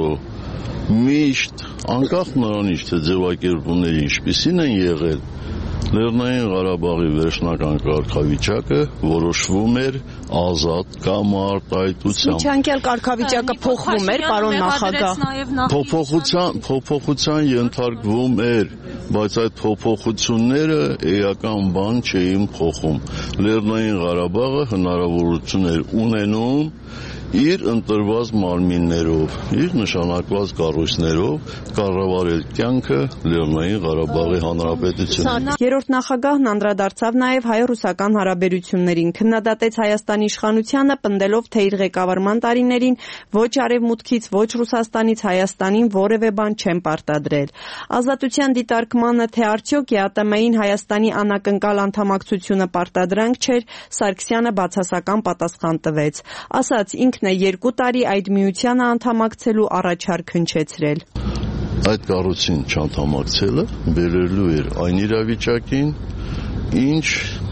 Speaker 15: միշտ անկախ նրանից թե ձևակերպումները ինչպիսին են եղել, Լեռնային Ղարաբաղի վերջնական կարգավիճակը որոշվում էր ազատ կամ արտահայտությամբ։
Speaker 16: Միջանկյալ կարգավիճակը փոխվում էր, պարոն նախագահ։
Speaker 15: Փոփոխության փոփոխության ենթարկվում էր, բայց այդ փոփոխությունները էական բան չէին փոխում։ Լեռնային Ղարաբաղը հնարավորություն էր ունենում իր ընտրված մարմիններով, իր նշանակված կառույցներով կառավարել կյանքը Լեռնային Ղարաբաղի Հանրապետությունը։
Speaker 16: Երրորդ նախագահն անդրադարձավ նաև հայ-ռուսական հարաբերություններին, քննադատեց Հայաստանի իշխանությանը, պնդելով, թե իր ղեկավարման տարիներին ոչ Արևմուտքից, ոչ Ռուսաստանից Հայաստանին որևէ բան չեն պարտադրել։ Ազատության դիտարկմանը, թե արդյոք ԵԱՏՄ-ին Հայաստանի անակնկալ անդամակցությունը պարտադրանք չէր, Սարգսյանը բացասական պատասխան տվեց։ Ասաց, ինքն է երկու տարի այդ միությանը անդամակցելու առաջարկ հնչեցրել։
Speaker 15: Այդ կառույցին չանդամակցելը բերելու էր այն իրավիճակին, ինչ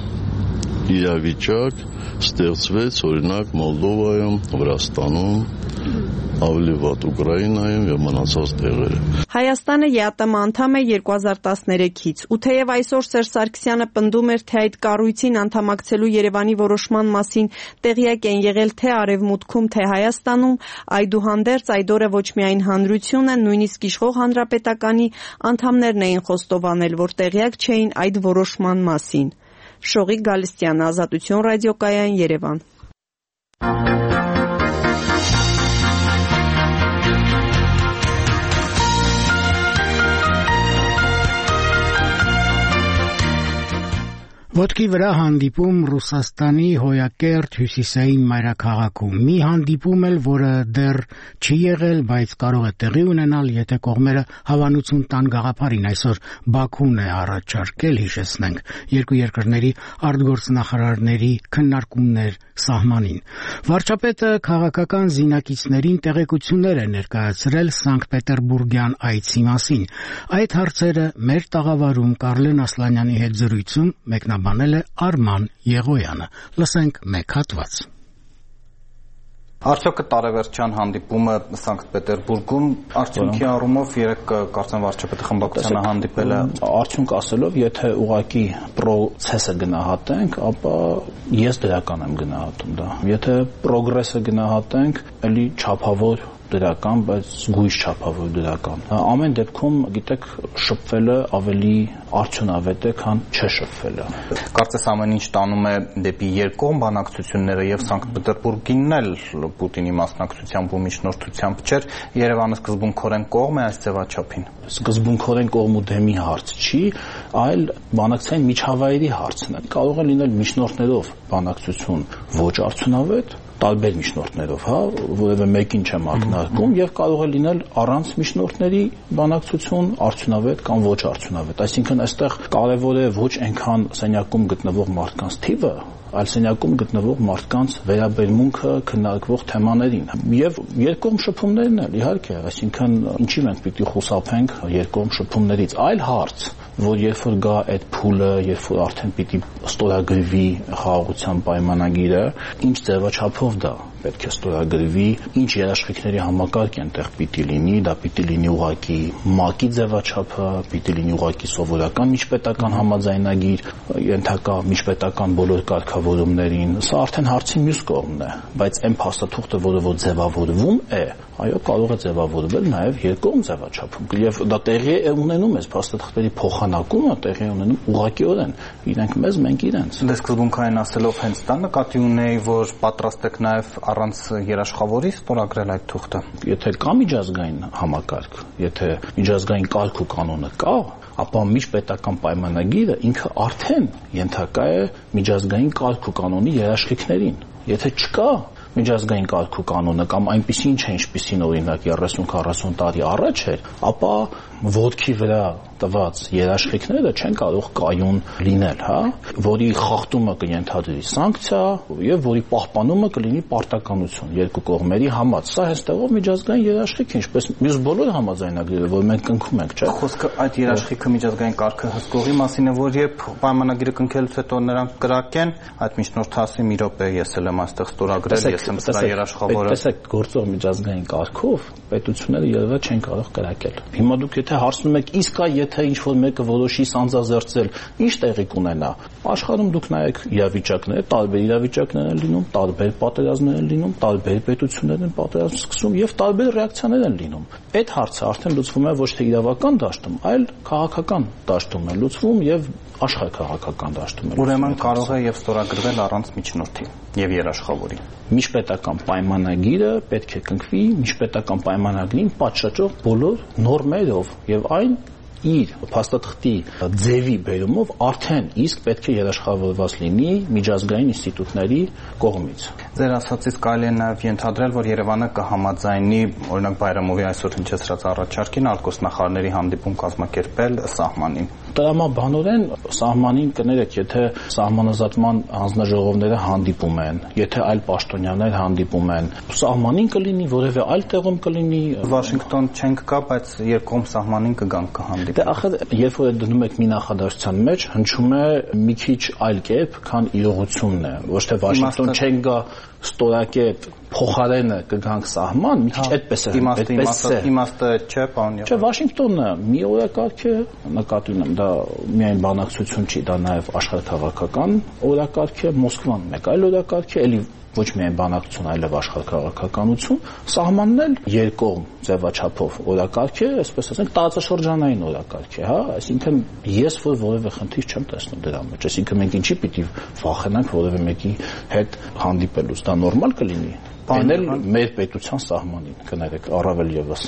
Speaker 15: իրավիճակ ստեղծվեց օրինակ Մոլդովայում, Վրաստանում, ավելի վատ Ուկրաինայում եւ մնացած տեղերը։
Speaker 16: Հայաստանը ԵԱՏՄ անդամ է երկու հազար տասներեքից, ու թեև այսօր Սերժ Սարգսյանը պնդում էր, թե այդ կառույցին անդամակցելու Երևանի որոշման մասին տեղյակ են եղել թե Արևմուտքում, թե Հայաստանում, այդուհանդերձ այդ օրը ոչ միայն հանրությունը, նույնիսկ իշխող հանրապետականի անդամներն էին խոստովանել, որ տեղյակ չէին այդ որոշման մասին։ Շողիկ Գալստյան, Ազատություն ռադիոկայան, Երևան։
Speaker 1: Ոտքի վրա հանդիպում Ռուսաստանի Հոյակերտ հյուսիսային մայրաքաղաքում։ Մի հանդիպում էլ, որը դեռ չի եղել, բայց կարող է տեղի ունենալ, եթե կողմերը հավանություն տան գաղափարին։ Այսօր Բաքուն է առաջարկել, հիշեցնենք, երկու երկրների արտգործնախարարների քննարկումներ սահմանին։ Վարչապետը քաղաքական զինակիցներին տեղեկություններ է ներկայացրել Սանկտ Պետերբուրգյան այցի մասին։ Այդ հարցերը մեր տաղավարում Կարլեն Ասլանյանի հետ զրույցում մեկնաբանել է Արման Եղոյանը։ Լսենք մեկ հատված։
Speaker 12: Արդյոք տարեվերջյան հանդիպումը Սանկտ Պետերբուրգում արդյունքի առումով երեք կարծեմ վարչապետի խմբակցությանը հանդիպել է
Speaker 18: արդյունք ասելով, եթե ուղղակի պրոցեսը գնահատենք, ապա ես դրական եմ գնահատում դա։ Եթե պրոգրեսը գնահատենք, էլի չափավոր դրական, բայց զգույշ չափավոր դրական։ Ամեն դեպքում, գիտեք, շփվելը ավելի արդյունավետ է, քան չշփվելը։
Speaker 12: Կարծես ամեն ինչ տանում է դեպի երկկողմ բանակցությունները եւ Սանկտ Պետերբուրգինն էլ Պուտինի մասնակցությամբ ու միջնորդությամբ չէր, Երևանը սկզբունքորեն կողմ է այս ձևաչափին։
Speaker 18: Սկզբունքորեն կողմ ու դեմի հարց չի, այլ բանակցային միջավայրի հարցն է։ Կարող է լինել միջնորդներով բանակցություն ոչ արդյունավետ, տարբեր միջնորդներով, հա, որևէ մեկին չեմ ակնարկում, եւ կարող է լինել առանց միջնորդների բանակցություն արդյունավետ կամ ոչ արդյունավետ։ Այսինքն այստեղ կարևոր է ոչ այնքան սենյակում գտնվող մարդկանց թիվը, այլ սենյակում գտնվող մարդկանց վերաբերմունքը քննարկվող թեմաներին։ Եվ երկկողմ շփումներն էլ իհարկե, այսինքն ինչի մենք պիտի խուսափենք երկկողմ շփումներից, այլ հարց, որ երբ որ գա այդ փուլը, երբ որ արդեն պիտի ստորագրվի խաղաղության պայմանագիրը, ինչ ձևաչափով դա պետք է ստորագրվի, ինչ երաշխիքների համակարգ այնտեղ պիտի լինի, դա պիտի լինի ուղղակի ՄԱԿ-ի ձևաչափը, պիտի լինի ուղղակի սովորական միջպետական համաձայնագիր, ենթակա միջպետական բոլոր կարգավորումներին, սա արդեն հարցի մյուս կողմն է, բայց այն փաստաթուղթը, որը որ ձևավորվում է, այո, կարող է ձևավորվել նաև երկկողմ ձևաչափում, եւ դա տեղի է ունենում, այս փաստաթղթերի փոխանակումը տեղի է ունենում ուղղակիորեն, իրենք մեզ, մենք իրենց։
Speaker 12: Դե սկզբունքային ասելով հենց դա նկատի ունեի, որ պատրաստ եք նաև առանց երաշխավորի ստորագրել այդ թուղթը։
Speaker 18: Եթե կա միջազգային համակարգ, եթե միջազգային կարգ ու կանոնը կա, ապա միջպետական պայմանագիրը ինքը արդեն ենթակա է միջազգային կարգ ու կանոնի երաշխիքներին։ Եթե չկա միջազգային կարգ ու կանոնը կամ այնպիսին չէ, ինչպիսին օրինակ երեսուն-քառասուն տարի առաջ էր, ապա ոտքի վրա տված երաշխիքները չեն կարող կայուն լինել, հա, որի խախտումը կենթադրի սանկցիա եւ որի պահպանումը կլինի պարտականություն երկու կողմերի համար։ Սա հստակով միջազգային երաշխիք է, ինչպես մյուս բոլոր համաձայնագրերը, որ մենք կնքում ենք, չէ՞։
Speaker 12: Խոսքը այդ երաշխիքը միջազգային կարգը հսկողի մասին է, որ երբ պայմանագիրը կնքելուց հետո նրանք կրակեն, այդ միջնորդ ասի մի րոպե ես էլ եմ այստեղ ստորագրել, ես եմ սրա երաշխավորը։
Speaker 18: Տեսեք, գործող միջազգային կարգով պետությունները երբեք չեն կարող կրակել։ Հիմա դուք եթե հարցնում եք, իսկ եթե ինչ-որ մեկը որոշի սանձազերծել, ինչ տեղի կունենա։ Աշխարհում դուք նայեք իրավիճակները, տարբեր իրավիճակներ են լինում, տարբեր պատերազմներ են լինում, տարբեր պետություններ են պատերազմ սկսում եւ տարբեր ռեակցիաներ են լինում։ Այդ հարցը արդեն լուծվում է ոչ թե իրավական դաշտում, այլ քաղաքական դաշտում է լուծվում եւ աշխարհաքաղաքական դաշտում է։
Speaker 12: Ուրեմն կարող է եւ ստորագրվել առանց միջնորդի եւ երաշխավորի։
Speaker 18: Միջպետական պայմանագիրը պետք է կնքվի միջպետական պայմանագրին պատշաճող բոլոր նորմերով եւ այն իր փաստաթղթի ձևի բերումով արդեն իսկ պետք է երաշխավորված լինի միջազգային ինստիտուտների կողմից։
Speaker 12: Ձեր ասածից կարելի է նաև ենթադրել, որ Երևանը կհամաձայնի օրինակ Բայրամովի այսօր հնչեցրած առաջարկին արտգործնախարարների հանդիպում կազմակերպել սահմանին։
Speaker 18: Տրամաբանորեն սահմանին կներեք, եթե սահմանազատման հանձնաժողովները հանդիպում են, եթե այլ պաշտոնյաներ հանդիպում են, սահմանին կլինի, որևէ այլ տեղում կլինի։
Speaker 12: Վաշինգտոն չենք գա, բայց երկկողմ սահմանին կգանք կհանդիպենք։
Speaker 18: Դե ախր երբ որ դնում եք մի նախադասության մեջ, հնչում է մի քիչ այլ կերպ, քան իրողությունն է։ Ոչ թե Վաշինգտոն չենք գա, ստորակետ փոխարենը կգանք սահման, մի քիչ այդպես է, այդպես է։
Speaker 12: Իմաստը չէ, պարոն։
Speaker 18: Չէ, Վաշինգտոնը մի օրակարգ է, նկատի ունեմ, դա միայն բանակցություն չի, դա նաև աշխարհաքաղաքական օրակարգ է, Մոսկվան մեկ այլ օրակարգ է, էլի ոչ միայն բանակցություն, այլև աշխարհաքաղաքականություն, սահմանն էլ երկկողմ ձևաչափով օրակարգ է, այսպես ասենք, տարածաշրջանային օրակարգ է, հա, այսինքն ես որ որևէ խնդիր չեմ տեսնում դրա մեջ, այսինքն մենք ինչի պիտի վախենանք որևէ մեկի հետ հանդիպելուց, դա նորմալ կլինի, այն էլ մեր պետության սահմանին, կներեք, առավել եւս։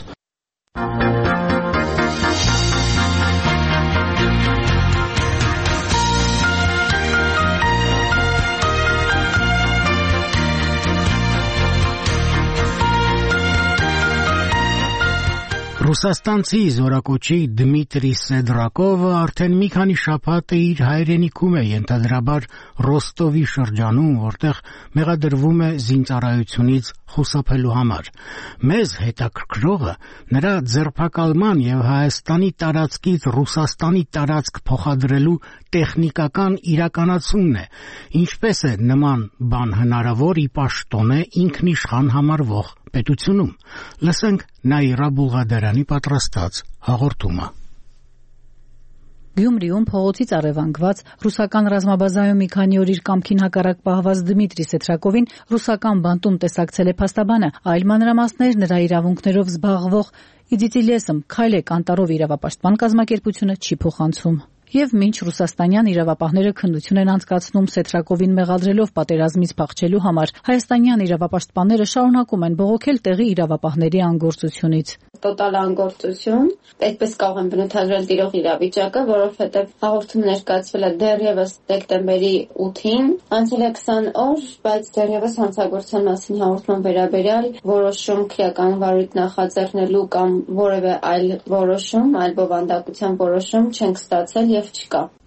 Speaker 1: Ռուսաստանցի զորակոչի Դմիտրի Սեդրակովը արդեն մի քանի շաբաթ է իր հայրենիքում է, ենթադրաբար Ռոստովի շրջանում, որտեղ մեղադրվում է զինծառայությունից խուսափելու համար։ Մեզ հետաքրքրողը նրա ձերբակալման եւ Հայաստանի տարածքից Ռուսաստանի տարածք փոխադրելու տեխնիկական իրականացումն է։ Ինչպես է նման բան հնարավոր ի պաշտոնե ինքնիշխան համարվող պետությունում։ Լսենք Նաիրա Բուլղադարյանի պատրաստած հաղորդումը։
Speaker 19: Գյումրիում փողոցից առևանգված ռուսական ռազմաբազայում մի քանի օր իր կամքին հակառակ պահված Դմիտրի Սեդրակովին ռուսական բանտում տեսակցել է փաստաբանը, այլ մանրամասներ նրա իրավունքներով զբաղվող Իդիտիլեսմ Քայլե կանտարով իրավապաշտպան կազմակերպությունը չի փոխանցում։ Եվ մինչ ռուսաստանյան իրավապահները քննություն են անցկացնում Սեդրակովին մեղադրելով պատերազմից փախչելու համար, հայաստանյան իրավապաշտպանները շարունակում են բողոքել տեղի իրավապահների անգործությունից։
Speaker 20: Տոտալ անգործություն, այդպես կարող են բնութագրել տիրող իրավիճակը, որովհետև հաղորդում ներկայացվել է դեռևս դեկտեմբերի ութին, անցել է քսան օր, բայց դեռևս հանցագործության մասին հաղորդման վերաբերյալ որոշում քրեական վարույթ նախաձեռնելու կամ որևէ այլ որոշում, այլ բովանդակության որոշում չենք ստացել եւ չկա։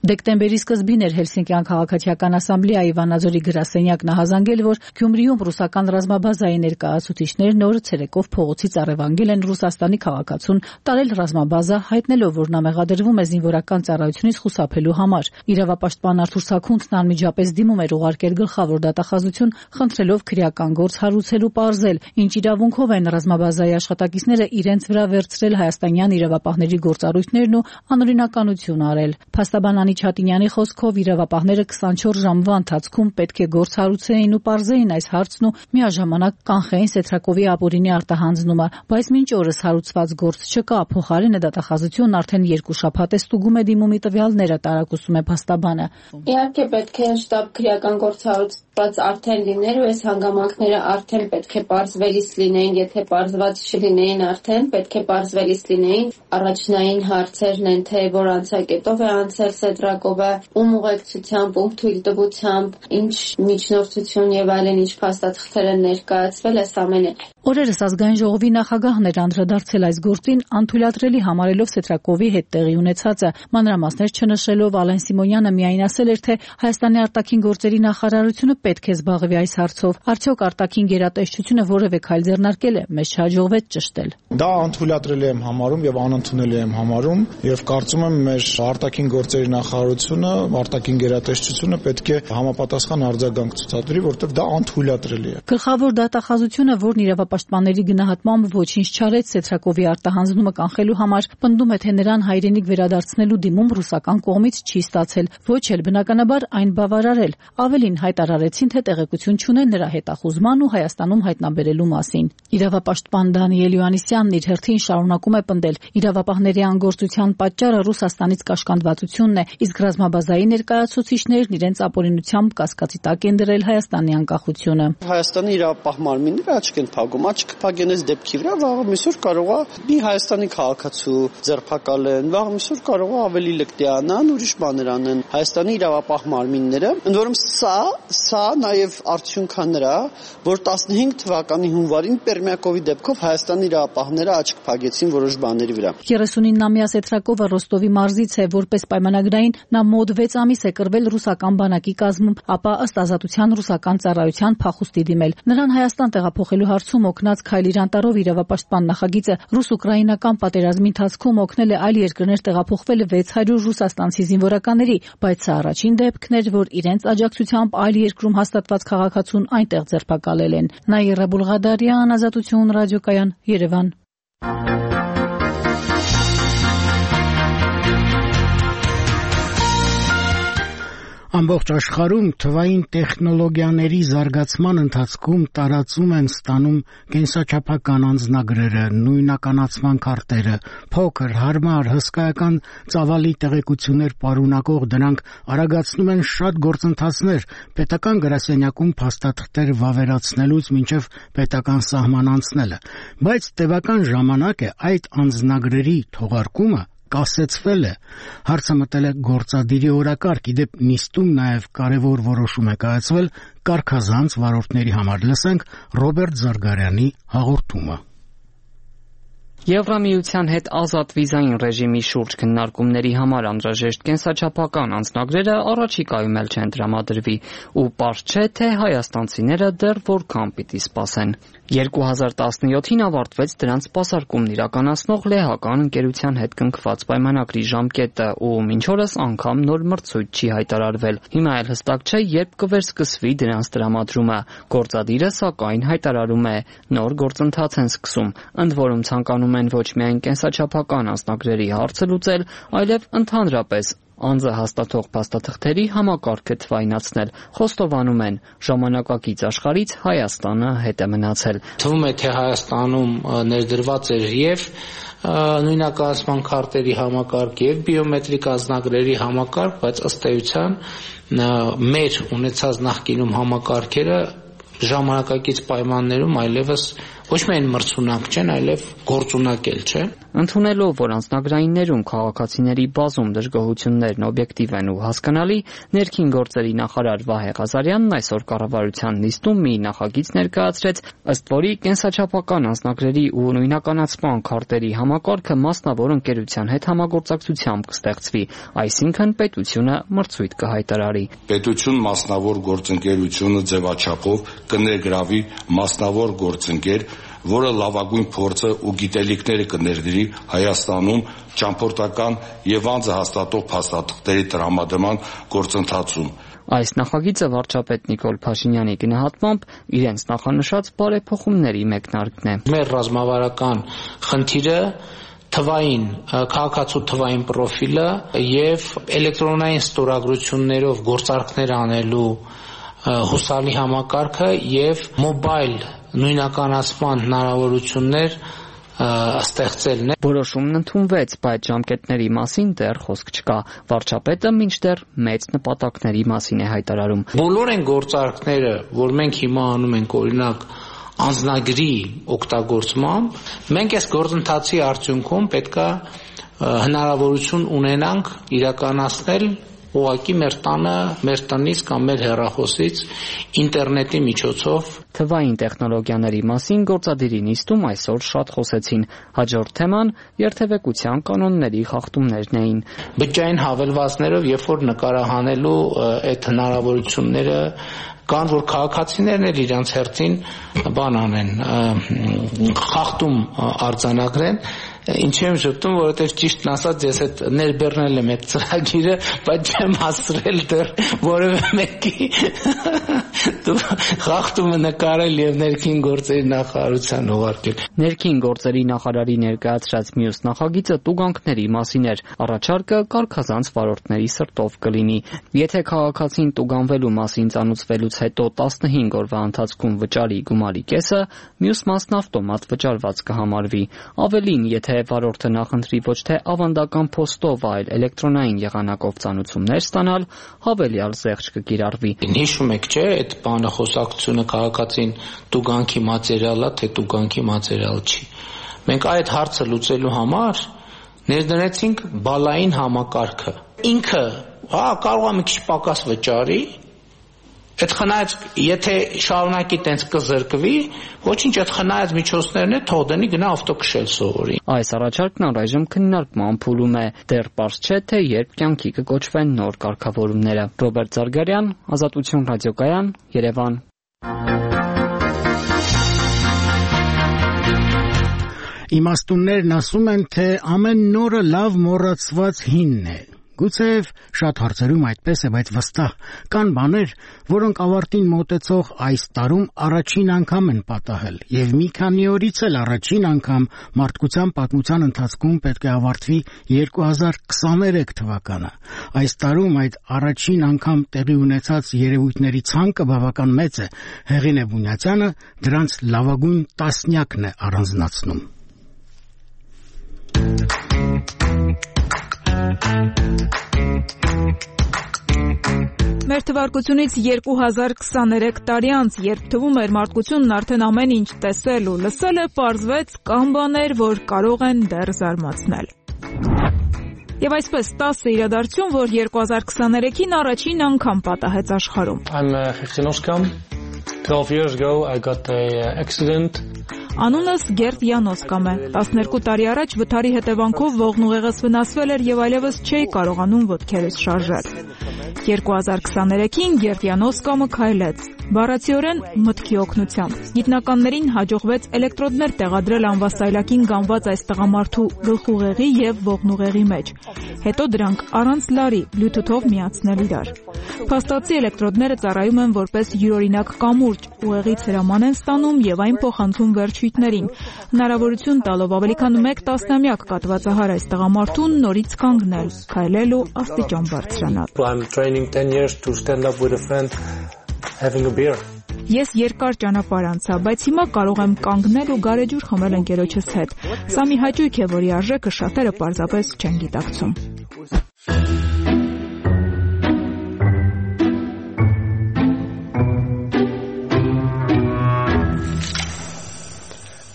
Speaker 19: Դեկտեմբերի սկզբին էր Հելսինկյան քաղաքացիական ասամբլեայի Վանաձորի գրասենյակն նահանջել, որ Գյումրիում ռուսական ռազմաբազայի ներկայացուցիչներ նոր ցերեկով փողոցից առևանգել են Ռուսաստանի քաղաքացուն տարել ռազմաբազա, հայտնելով, որ նա մեղադրվում է զինվորական ծառայությունից խուսափելու համար։ Իրավապաշտպան Արթուր Սաքունցն անմիջապես դիմում էր ուղարկել գլխավոր դատախազություն, խնդրելով քրեական գործ հարուցել ու պարզել, ինչ իրավունքով են ռազմաբազայի աշխատակիցները իրենց վրա վերցրել հայաստանյան իրավապահների գործառույթներն ու անօրինականություն արել։ Փաստաբան Անիչ Հատինյանի խոսքով իրավապահները քսանչորս ժամվա ընթացքում պետք է գործ հարուցեին ու պարզեին այս հարցն ու միաժամանակ կանխեին Սեթրակովի ապօրինի արտահանձնումը, բայց մինչ օրս հարուցված գործ չկա, փոխարենը դատախազությունն արդեն երկու շաբաթ է ստուգում է դիմումի տվյալները, տարակուսում է փաստաբանը։
Speaker 20: Իհարկե պետք է շտապ քրեական գործ հարուցված արդեն լիներ ու այս հանգամանքները արդեն պետք է պարզվելիս լինեին, եթե պարզված չլինեին արդեն պետք է պարզվելիս լինեին։ Առաջնային հարցերն են, թե որ անցակետով է անցել Սեդրակովը, ում ուղեկցությամբ, ում թույլտվությամբ, ինչ միջնորդություն եւ այլն, ինչ փաստաթղթեր են ներկայացվել, այս ամենը։
Speaker 19: Օրերս ազգային ժողովի նախագահն էր անդրադարձել այս գործին, անթույլատրելի համարելով Սեթրակովի հետ տեղի ունեցածը։ Մանրամասներ չնշելով Ալեն Սիմոնյանը միայն ասել էր, թե Հայաստանի արտաքին գործերի նախարարությունը պետք է զբաղվի այս հարցով։ Արդյոք արտաքին գերատեսչությունը որևէ քայլ ձեռնարկել է, մեզ չհաջողվեց ճշտել։
Speaker 21: Դա անթույլատրելի եմ համարում եւ անընդունելի եմ համարում եւ կարծում եմ մեր արտաքին գործերի նախարարությունը, արտաքին գերատեսչությունը պետք է համապատասխան արձագանք ցուցադրի, որտեղ դա անթույլատրելի է։
Speaker 19: Գլխավոր դատախազությունը, որն իրավապաշտպանների գնահատմամբ ոչինչ չարեց Սեթրակովի արտահանձնումը կանխելու համար, պնդում է, թե նրան հայրենիք վերադարձնելու դիմում ռուսական կողմից չի ստացել, ոչ էլ բնականաբար այն բավարարել։ Ավելին հայտարարեցին, թե տեղեկություն չունեն նրա հետախուզման ու Հայաստանում հայտնաբերելու մասին։ Իրավապաշտպան Դանիել Յոհաննիսյանն իր հերթին շարունակում է պնդել, իրավապահների անգործության պատճառը Ռուսաստանից կաշկանդվածությունն է, իսկ ռազմաբազայի ներկայացուցիչներն իրենց ապօրինությամբ կասկածի տակ են դրել Հայաստանի անկախությունը։
Speaker 22: Հայաստանի իրավապահ մարմինները աչք են փակում, աչք փակեն այս դեպքի վրա, վաղը միսօր կարող է մի Հայաստանի քաղաքացու ձերբակալեն, վաղը միսօր կարող է ավելի լկտիանան, ուրիշ բաներ անեն Հայաստանի իրավապահ մարմինները։ Ընդ որում սա, սա նաև արդյունք է նրա, որ տասնհինգ թվականի հունվարին Պերմյակովի դեպքով Հայաստանի իրավապահները աչք փակեցին որոշ բաների վրա։
Speaker 19: երեսունինամյա Սեթրակովը Ռոստովի մարզից է, որպես պայմանագրային նա մոտ վեց ամիս է կռվել ռուսական բանակի կազմում, ապա ըստ Ազատության ռուսական ծառայության փախուստի դիմել։ Նրան Հայաստան տեղափոխելու հարցում օգնած Քայլիր Անտարով իրավապաշտպան նախագիծը ռուս-ուկրաինական պատերազմի ընթացքում օգնել է այլ երկրներ տեղափոխվել վեց հարյուր ռուսաստանցի զինվորականների, բայց սա առաջին դեպքն էր, որ իրենց աջակցությամբ այլ երկրում հաստատված քաղաքացուն այնտեղ ձերբակալել են։ Նաիրա Բուլղադարյան, Ազատություն ռադիոկայան, Երևան։
Speaker 1: Ամբողջ աշխարհում թվային տեխնոլոգիաների զարգացման ընթացքում տարածում են ստանում կենսաչափական անձնագրերը, նույնականացման քարտերը, փոքր, հարմար, հսկայական ծավալի տեղեկություններ պարունակող դրանք արագացնում են շատ գործընթացներ պետական գրասենյակում փաստաթղթեր վավերացնելուց մինչև պետական սահման անցնելը, բայց տևական ժամանակ է այդ անձնագրերի թողարկումը կասեցվել է, հարցը մտել է գործադիրի օրակարգ, իդեպ նիստում նաև կարևոր որոշում է կայացվել կարգազանց վարորդների համար։ Լսենք Ռոբերտ Զարգարյանի հաղորդումը։
Speaker 23: Եվրամիության հետ ազատ վիզային ռեժիմի շուրջ քննարկումների համար անհրաժեշտ կենսաչափական անձնագրերը առաջիկայում էլ չեն տրամադրվի, ու պարզ չէ, թե հայաստանցիները դեռ որքան պիտի սպասեն։ երկու հազար տասնյոթին ավարտվեց դրանց սպասարկումն իրականացնող լեհական ընկերության հետ կնքված պայմանագրի ժամկետը, ու մինչ օրս անգամ նոր մրցույթ չի հայտարարվել։ Հիմա էլ հստակ չէ, երբ կվերսկսվի դրանց տրամադրումը։ Գործադիրը սակայն հայտարարում է, նոր գործընթաց են սկսում, ընդ որում ցանկանում են ոչ միայն կենսաչափական անձնագրերի հարցը լուծել, այլև ընդհանրապես անձը հաստատող փաստաթղթերի համակարգը թվայնացնել։ Խոստովանում են, ժամանակակից աշխարհից Հայաստանը հետ է մնացել։
Speaker 17: Թվում է, թե Հայաստանում ներդրված էր եւ նույնականացման քարտերի համակարգ եւ բիոմետրիկ անձնագրերի համակարգ, բայց ըստ էության մեր ունեցած նախկինում համակարգերը ժամանակակից պայմաններում այլևս ոչ միայն մրցունակ չեն, այլև գործունակ էլ չէ։
Speaker 23: Ընդունելով, որ անձնագրայիններում քաղաքացիների բազում դժգոհություններն օբյեկտիվ են ու հասկանալի, ներքին գործերի նախարար Վահե Ղազարյանն այսօր կառավարության նիստում մի նախագիծ ներկայացրեց, ըստ որի կենսաչափական անձնագրերի ու նույնականացման քարտերի համակարգը մասնավոր ընկերության հետ համագործակցությամբ կստեղծվի, այսինքն պետությունը մրցույթ կհայտարարի։
Speaker 2: Պետություն մասնավոր գործընկերությունը ձևաչափով կներգրավի մասնավոր գործընկեր, որը լավագույն փորձը ու գիտելիքները կներդրի Հայաստանում ճամփորդական եւ անձը հաստատող փաստաթղթերի տրամադրման գործընթացում։
Speaker 23: Այս նախագիծը վարչապետ Նիկոլ Փաշինյանի գնահատմամբ իրենց նախանշած բարեփոխումների մեկնարկն է։
Speaker 17: Մեր ռազմավարական խնդիրը թվային քաղաքացու թվային պրոֆիլը եւ էլեկտրոնային ստորագրություններով գործարքներ անելու հուսալի համակարգը եւ մոբայլ նույնականացման հնարավորություններ ստեղծելն է։
Speaker 23: Որոշումն ընդունվեց, բայց ժամկետների մասին դեռ խոսք չկա։ Վարչապետը մինչդեռ մեծ նպատակների մասին է հայտարարում։
Speaker 17: Բոլոր այն գործարքները, որ մենք հիմա անում ենք, օրինակ անձնագրի օգտագործմամբ, մենք այս գործընթացի արդյունքում պետքա հնարավորություն ունենանք իրականացնել ուղղակի մեր տանը, մեր տնից կամ մեր հեռախոսից ինտերնետի միջոցով։
Speaker 23: Թվային տեխնոլոգիաների մասին գործադիրի նիստում այսօր շատ խոսեցին։ Հաջորդ թեման երթևեկության կանոնների խախտումներն էին։
Speaker 17: Բջջային հավելվածներով, երբ որ նկարահանելու այդ հնարավորությունները կան, որ քաղաքացիներն էլ իրենց հերթին բան անեն, խախտում արձանագրեն։ Ինչի եմ շփոթում, որովհետև ճիշտն ասած ես այդ ներբեռնել եմ այդ ծրագիրը, բայց չեմ հասցրել դեռ որևէ մեկի խախտումը նկարել եւ ներքին գործերի նախարարության ուղարկել։
Speaker 23: Ներքին գործերի նախարարի ներկայացրած մյուս նախագիծը տուգանքների մասին էր։ Առաջարկը կարգազանց վարորդների սրտով կլինի։ Եթե քաղաքացին տուգանվելու մասին ծանոթվելուց հետո տասնհինգ օրվա ընթացքում վճարի գումարի կեսը, մյուս մասն ավտոմատ վճարված կհամարվի։ Ավելին, եթե վարորդը նախընտրի ոչ թե ավանդական փոստով, այլ էլեկտրոնային եղանակով ծանոթություններ ստանալ, հավելյալ զեղչ կկիրառվի։
Speaker 17: Հիշում եք, չէ՞, այդ բանը խոսակցությունը քաղաքացին տուգանքի մատերիալ է, թե տուգանքի մատերիալ չի։ Մենք այդ հարցը լուծելու համար ներդրեցինք բալային համակարգը։ Ինքը, հա, կարող է մի քիչ պակաս վճարի, այդ խնայած, եթե շարունակի տենց կզրկվի, ոչինչ, այդ խնայած միջոցներն է, թող դնի գնա ավտոքշել սովորի։
Speaker 23: Այս առաջարկն առայժմ քննարկման փուլում է, դեռ պարզ չէ, թե երբ կյանքի կկոչվեն նոր կարգավորումները։ Ռոբերտ Զարգարյան, Ազատություն ռադիոկայան, Երևան։
Speaker 1: Իմաստուններն ասում են, թե ամեն նորը լավ մոռացված հինն է։ Գուցեև շատ հարցերում այդպես է, բայց վստահ կան բաներ, որոնք ավարտին մոտեցող այս տարում առաջին անգամ են պատահել, եւ մի քանի օրից էլ առաջին անգամ մարդկության պատմության ընթացքում պետք է ավարտվի երկու հազար քսաներեք թվականը։ Այս տարում այդ առաջին անգամ տեղի ունեցած երևույթների ցանկը բավական մեծ է։ Հեղինե Բունյացյանը դրանց լավագույն տասնյակն է առանձնացնում։
Speaker 4: Մեր թվարկությունից երկու հազար քսաներեք տարի անց, երբ թվում էր մարդկությունն արդեն ամեն ինչ տեսել ու լսել է, պարզվեց կան բաներ, որ կարող են դեռ զարմացնել։ Եվ այսպես տասը իրադարձություն, որ երկու հազար քսաներեքին առաջին անգամ պատահեց աշխարհում։
Speaker 5: I'm Gert Janoskam. twelve years ago I got a accident.
Speaker 4: Անունս Գերտ Յանոսկամ է։ տասներկու տարի առաջ վթարի հետևանքով ողնուղեղս վնասվել էր եւ այլևս չէի կարողանում ոտքերս շարժել։ երկու հազար քսաներեքին Գերտ Յանոսկամը քայլեց, բառացիորեն մտքի օգնությամբ։ Գիտնականներին հաջողվեց էլեկտրոդներ տեղադրել անվասայլակին գանված այս տղամարդու գլխուղեղի եւ ողնուղեղի մեջ։ Հետո դրանք առանց լարի Bluetooth-ով միացնել իրար։ Փաստացի էլեկտրոդները ծառայում են որպես յուրօրինակ կամուրջ, ուղեղից հրաման են ստանում եւ այն փոխանցում վերջույթներին, հնարավորություն տալով ավելի քան մեկ տասնամյակ կատվածահար այս տղամարդուն նորից կանգնել, քայլել ու աստիճան բարձրանալ։
Speaker 5: I'm training ten years to stand up with a friend having a beer.
Speaker 4: Ես երկար ճանապարհ անցա, բայց հիմա կարող եմ կանգնել ու գարեջուր խմել ընկերոջս հետ։ Սա մի հաճույք է, որի արժեքը շատերը պարզապես չեն գիտակցում։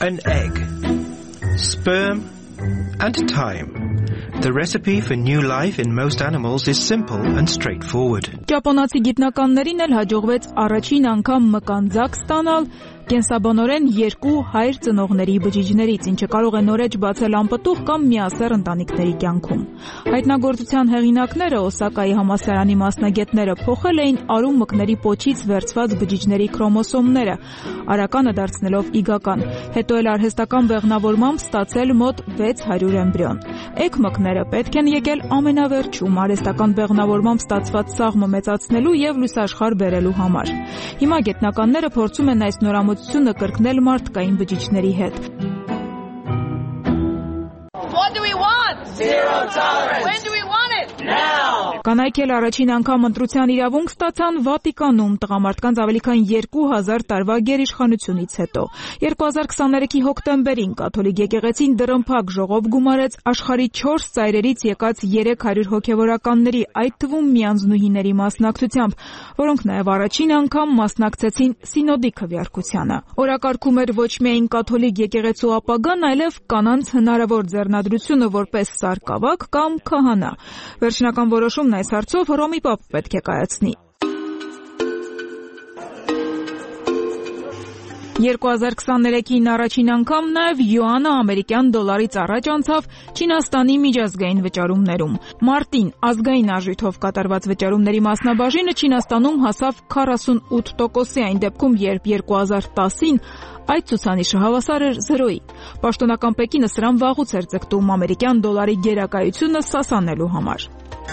Speaker 3: An egg, sperm, and time. The recipe for new life in most animals is simple and straightforward.
Speaker 4: Ճապոնացի գիտնականներին էլ հաջողվեց առաջին անգամ մկանձակ ստանալ կենսաբանորեն երկու հայր ծնողների բջիջներից, ինչը կարող է նորեջ բացել անպտուղ կամ միասեռ ընտանիքների կյանքում։ Հայտնագործության հեղինակները Օսակայի համալսարանի մասնագետները փոխել էին արու մկների պոչից վերցված բջիջների քրոմոսոմները, արականը դարձնելով իգական, հետո էլ արհեստական բեղնավորմամբ ստացել մոտ վեց հարյուր էմբրիոն։ Էգ մկները պետք են եկել ամենավերջում արհեստական բեղնավորմամբ ստացված սաղմը մեծացնելու եւ լուսաշխար բերելու համար։ Հիմա գիտնականները փորձում են այս նորամուծությունը կրկնել մարդկային բջիջների հետ։
Speaker 6: What do we want? Zero tolerance. When do we want it? Now.
Speaker 4: Կանայք էլ առաջին անգամ ընտրության իրավունք ստացան Վատիկանում տղամարդկանց ավելի քան երկու հազար տարվա գերիշխանությունից հետո։ երկու հազար քսաներեքի հոկտեմբերին կաթոլիկ եկեղեցին դռնփակ ժողով գումարեց աշխարհի չորս ծայրերից եկած երեք հարյուր հոգևորականների, այդ թվում միանձնուհիների մասնակցությամբ, որոնք նաև առաջին անգամ մասնակցեցին սինոդի քվեարկությանը։ Օրակարգում էր ոչ միայն կաթոլիկ եկեղեցու ապագան, այլև կանանց հնարավոր ձեռնադրությունը որպես սարկավակ կամ քահանա։ Վերջնական որոշումն այս հարցով Հռոմի պապ պետք է կայացնի։ երկու հազար քսաներեքին առաջին անգամ նաև յուանը ամերիկյան դոլարից առաջ անցավ Չինաստանի միջազգային վճարումներում։ Մարտին ազգային արժույթով կատարված վճարումների մասնաբաժինը Չինաստանում հասավ քառասունութ տոկոսի, այն դեպքում, երբ երկու հազար տասին այդ ցուցանիշը հավասար էր զրոյի։ Պաշտոնական Պեկինը սրան վաղուց էր ձգտում ամերիկյան դոլարի գերակայությունը սասանելու համար։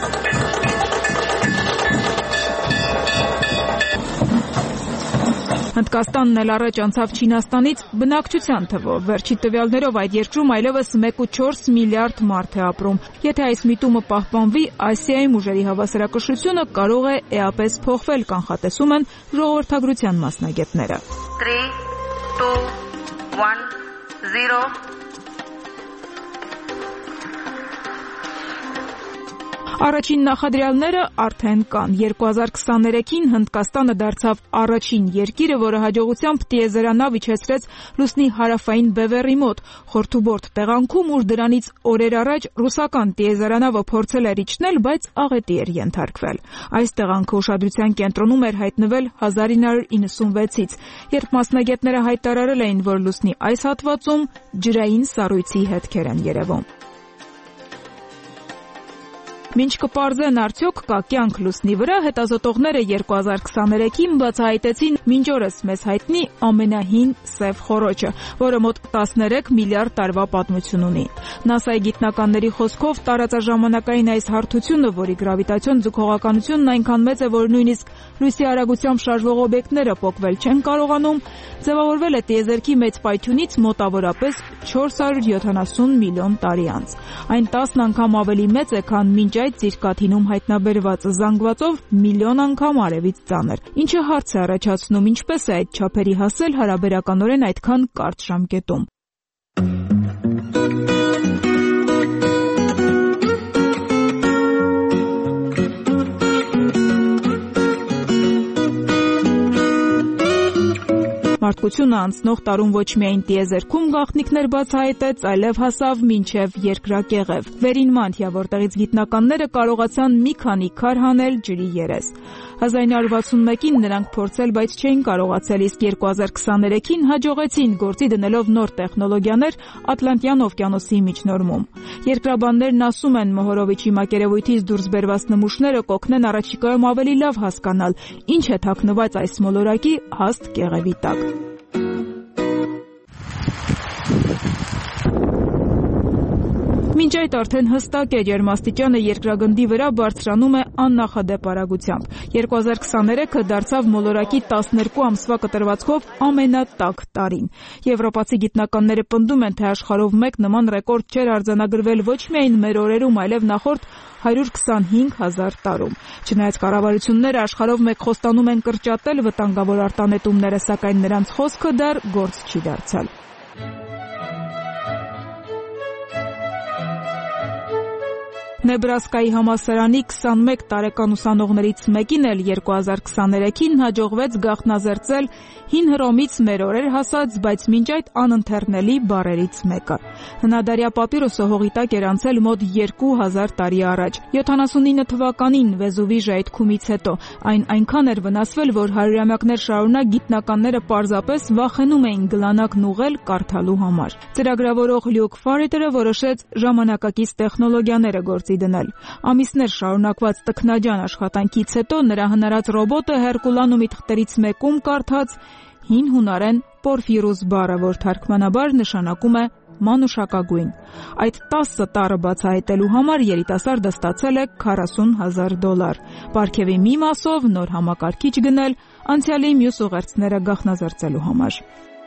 Speaker 4: Հնդկաստանն էլ առաջ անցավ Չինաստանից բնակչության թվով։ Վերջի տվյալներով այդ երկրում այլևս մեկ կόμ չորս միլիարդ մարդ է ապրում։ Եթե այս միտումը պահպանվի, Ասիայում ուժերի հավասարակշռությունը կարող է էապես փոխվել, կանխատեսում են ժողովրդագրության մասնագետները։
Speaker 6: three, two, one, zero.
Speaker 4: Առաջին նախադրյալները արդեն կան։ երկու հազար քսաներեքին Հնդկաստանը դարձավ առաջին երկիրը, որը հաջողությամբ տիեզերանավ իջեցրեց լուսնի հարավային բևեռի մոտ, խորթուբորդ տեղանքում, ուր դրանից օրեր առաջ ռուսական տիեզերանավը փորձել էր իջնել, բայց աղետի էր ենթարկվել։ Այս տեղանքը ուշադրության կենտրոնում էր հայտնվել հազար ինը հարյուր իննսունվեցից, երբ մասնագետները հայտարարել էին, որ լուսնի այս հատվածում ջրային սառույցի հետքեր են երևում։ Մինչ կպարզեն արդյոք կա կյանք լուսնի վրա, հետազոտողները երկու հազար քսաներեքին բացահայտեցին մինչ օրս մեզ հայտնի ամենահին սև խոռոչը, որը մոտ տասներեք միլիարդ տարվա պատմություն ունի։ ՆԱՍԱ-ի գիտնականների խոսքով տարածաժամանակային այս հարթությունը, որի գրավիտացիոն ձգողականությունն այնքան մեծ է, որ նույնիսկ լույսի արագությամբ շարժվող օբյեկտները պոկվել չեն կարողանում, ձևավորվել է տիեզերքի մեծ պայթյունից մոտավորապես չորս հարյուր յոթանասուն միլիոն տարի անց։ Այն տասն անգամ ավելի մեծ է, քան մինչ այդ Ծիրկաթինում հայտնաբերված, զանգվածով միլիոն անգամ արևից ծանր, ինչը հարց է առաջացնում, ինչպես է այդ չափերի հասել հարաբերականորեն այդքան կարճ ժամկետում։ Մարդկությունը անցնող տարում ոչ միայն տիեզերքում գաղտնիքներ բացահայտեց, այլև հասավ մինչև երկրակեղև։ Վերին Մանթիա, որտեղից գիտնականները կարողացան մի քանի քար հանել ջրի երես։ հազար ինը հարյուր վաթսունմեկին նրանք փորձել, բայց չէին կարողացել, իսկ երկու հազար քսաներեքին հաջողեցին գործի դնելով նոր տեխնոլոգիաներ Ատլանտյան օվկիանոսի միջնորմում։ Երկրաբաններն ասում են, Մոհորովիչի մակերևույթից դուրս բերված նմուշները կօգնեն առաջիկայում ավելի լավ հասկանալ, ինչ է թաքնված այս մոլորակի հաստ կեղևի տակ։ Մինչ այդ արդեն հստակ է, ջերմաստիճանը երկրագնդի վրա բարձրանում է աննախադեպ արագությամբ։ երկու հազար քսաներեքը դարձավ մոլորակի տասներկու ամսվա կտրվածքով ամենատաք տարին։ Եվրոպացի գիտնականները պնդում են, թե աշխարհով մեկ նման ռեկորդ չէր արձանագրվել ոչ միայն մեր օրերում, այլև նախորդ հարյուր քսանհինգ հազար տարում։ Չնայած կառավարությունները աշխարհով մեկ խոստանում են կրճատել վտանգավոր արտանետումները, սակայն նրանց խոսքը դեռ գործ չի դարձել։ Նեբրասկայի համալսարանի քսանմեկ տարեկան ուսանողներից մեկին էլ երկու հազար քսաներեքին հաջողվեց գաղտնազերծել հին Հռոմից մեր օրեր հասած, բայց մինչ այդ անընթեռնելի բառերից մեկը։ Հնադարյա պապիրոսը հողի տակ էր անցել մոտ երկու հազար տարի առաջ։ յոթանասունինը թվականին Վեզուվի ժայթքումից հետո այն այնքան էր վնասվել, որ հարյուրամյակներ շարունակ գիտնականները պարզապես վախենում էին գլանակն ուղղել կարդալու համար։ Ծրագրավորող Լյուկ Ֆարետերը որոշեց ժամանակակից տեխնոլոգիաները գործի դնել։ Ամիսներ շարունակված տքնաջան աշխատանքից հետո նրա հնարած ռոբոտը Հերկուլանումի թղթերից մեկում կարդաց հին հունարեն Պորֆիրուս բառը, որ թարգմանաբար նշանակում է մանուշակագույն։ Այդ տասը տառը բացահայտելու համար երիտասարդը ստացել է քառասուն հազար դոլար։ Պարգևի մի մասով նոր համակարգիչ գնել, անցյալի մյուս ուղերձները գաղտնազերծելու համար։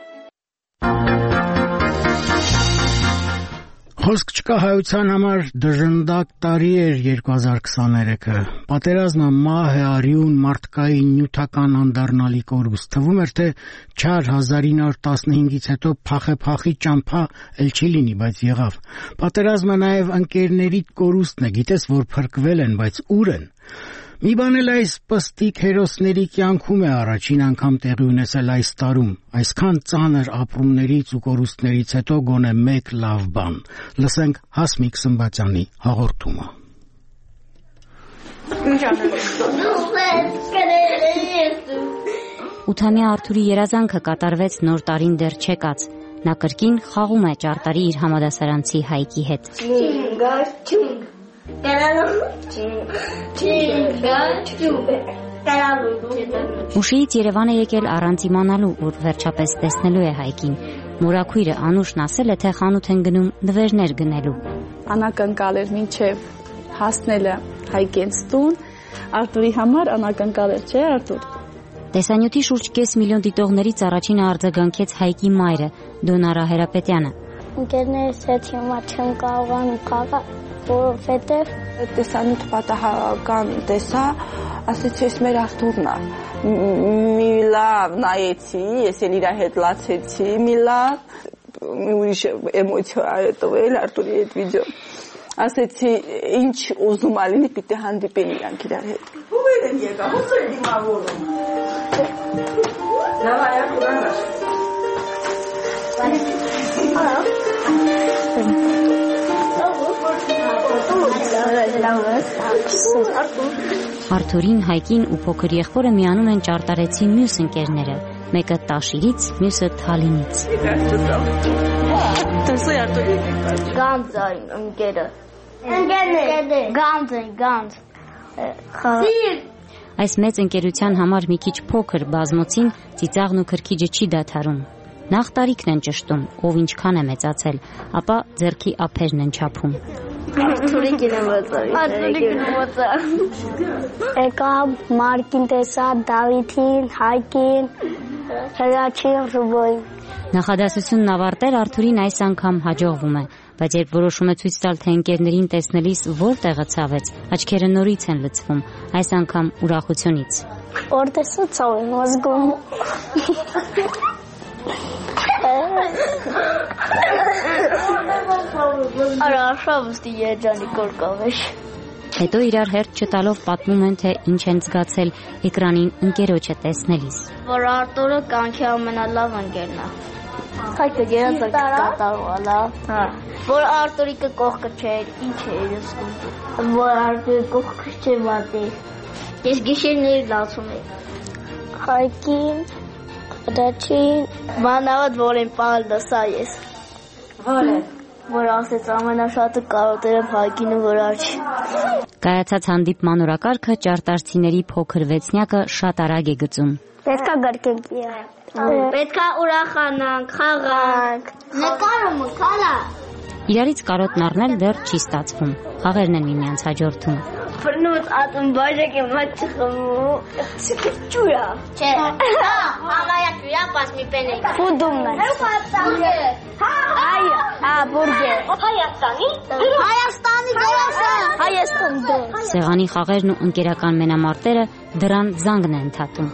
Speaker 1: Խոսք չկա հայության համար դժնդակ տարի էր երկու հազար քսաներեքը։ Պատերազմը մահ է արյուն մարդկային նյութական անդառնալի կորուստ։ Թվում էր, թե չար հազար ինը հարյուր տասնհինգից հետո փախե-փախի ճամփա էլ չի լինի, բայց եղավ։ Պատերազմը նաև ընկերների կորուստն է, գիտես, որ փրկվել են, բայց ուր են։ Մի բան էլ այս պստիկ հերոսների կյանքում է առաջին անգամ տեղի ունեցել այս տարում, այսքան ծանր ապրումներից ու կորուստներից հետո գոնե մեկ լավ բան։ Լսենք Հասմիկ Սմբատյանի հաղորդումը։
Speaker 7: Ութամյա Արթուրի երազանքը կատարվեց նոր տարին դեռ չեկած։ Նա կրկին խաղում է ճարտարի իր համադասարանցի Հայկի հետ։ Ուշիից Երևան է եկել առանց իմանալու, որ վերջապես տեսնելու է Հայկին։ Մորաքույրը Անուշն ասել է, թե խանութ են գնում նվերներ գնելու։
Speaker 8: Անակնկալ էր մինչև հասնելը Հայկենց տուն, Արթուրի համար անակնկալ էր, չէ՞ Արթուր։
Speaker 7: Տեսանյութի շուրջ կես միլիոն դիտողներից առաջինը արձագանքեց Հայկի մայրը, Դոնարա Հերապետյանը։
Speaker 9: Ընկերներս հետ հիմա չեմ կարողանում խաղալ, որովհետև
Speaker 8: տեսանյութ պատահական տեսա, ասեցի, ես մեր Արթուրն է։ Մի լավ նայեցի, ես էլ իր հետ լացեցի, մի լավ, մի ուրիշ էմոցիա է տվել Արթուրի հետ վիդեո։ Ասեցի, ինչ ուզում ա լինի, պիտի հանդիպեն իրանք իրար հետ։ Ո՞ւր են եկա, ո՞ւր են դիմավորում։ Լավ այա կուրանաշ։
Speaker 7: Արթուրին, Հայկին ու փոքր եղբորը միանում են ճարտարեցի մյուս ընկերները, մեկը Տաշիրից, մյուսը Թալինից։
Speaker 9: Տեսա Արթուրի Գանձ այն ընկերը։ Ընկերներ, Գանձ են, Գանձ։
Speaker 7: Այս մեծ ընկերության համար մի քիչ փոքր բազմոցին ծիծաղն ու քրքիջը չի դադարում։ Նախ տարիքն են ճշտում, ով ինչքան է մեծացել, ապա ձեռքի ափերն են չափում։
Speaker 9: Արթուրի կինոմոցը։ Արթուրի կինոմոցը։ Եկա Մարկին տեսա, Դավիթին, Հայկին, Հրաչին, Ռուբոյին։
Speaker 7: Նախադասությունն ավարտել Արթուրին այս անգամ հաջողվում է, բայց երբ որոշում է ցույց տալ, թե ընկերներին տեսնելիս որտեղը ցավեց, աչքերը նորից են լցվում, այս անգամ ուրախությունից։
Speaker 9: Որտեսը ցավ եմ զգում։ Արա շավստի երջանի կորկավեշ։
Speaker 7: Հետո իրար հերթ չտալով պատմում են, թե ինչ են զգացել էկրանին ընկերոջը տեսնելիս։
Speaker 9: Որ Արտուրը կանքի ամենալավ ընկերն է։ Հայկը երազանք կատարվել է։ Որ Արտուրի կողքը չէր, ինչ էր զգում։ Որ Արտուրի կողքը չէ մատի։ Ես գիշերներ լացում եմ։ Հայկին, Հրաչին, մանավանդ որ են պահել դասա ես։ Որը որ ասեց ամենաշատը կարոտերը Հայկինը վրաչ։
Speaker 7: Կայացած հանդիպման օրակարգը ճարտարցիների փոքր վեցնյակը շատ արագ է գծում։
Speaker 9: Պետքա գրկենք իրար։ Պետքա ուրախանանք, խաղանք։ Նկարումը քալա։
Speaker 7: Իրարից կարոտն առնել դեռ չի ստացվում։ Խաղերն են միմյանց հաջորդում։
Speaker 9: Ֆրնուց ատում բաժակ եմ մաչ խմու։ Չուրա։ Չէ։ Աղայա ճուրա պասմի պենեք։ Ֆուդումն է։ Այո, հա, բուրգեր։ Հայաստանի։ Հայաստանի գորասը։ Հայաստան դեր։
Speaker 7: Սեղանի խաղերն ու ընկերական մենամարտերը դրան զանգն են թատում։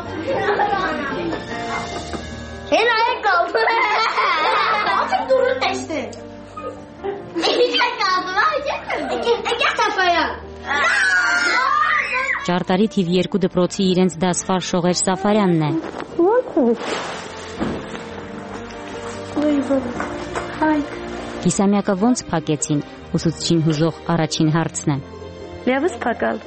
Speaker 9: Հենա եկավ։ Ո՞նց դուրը տեսնե։ Ինչ է կազմա, ջեքը։
Speaker 7: Ճարտարի թիվ երկու դպրոցի իրենց դասվար Շողեր Սաֆարյանն է։ Կիսամյակը ոնց փակեցին, ուսուցչին հուզող առաջին հարցն է։
Speaker 11: Լավս փակալ։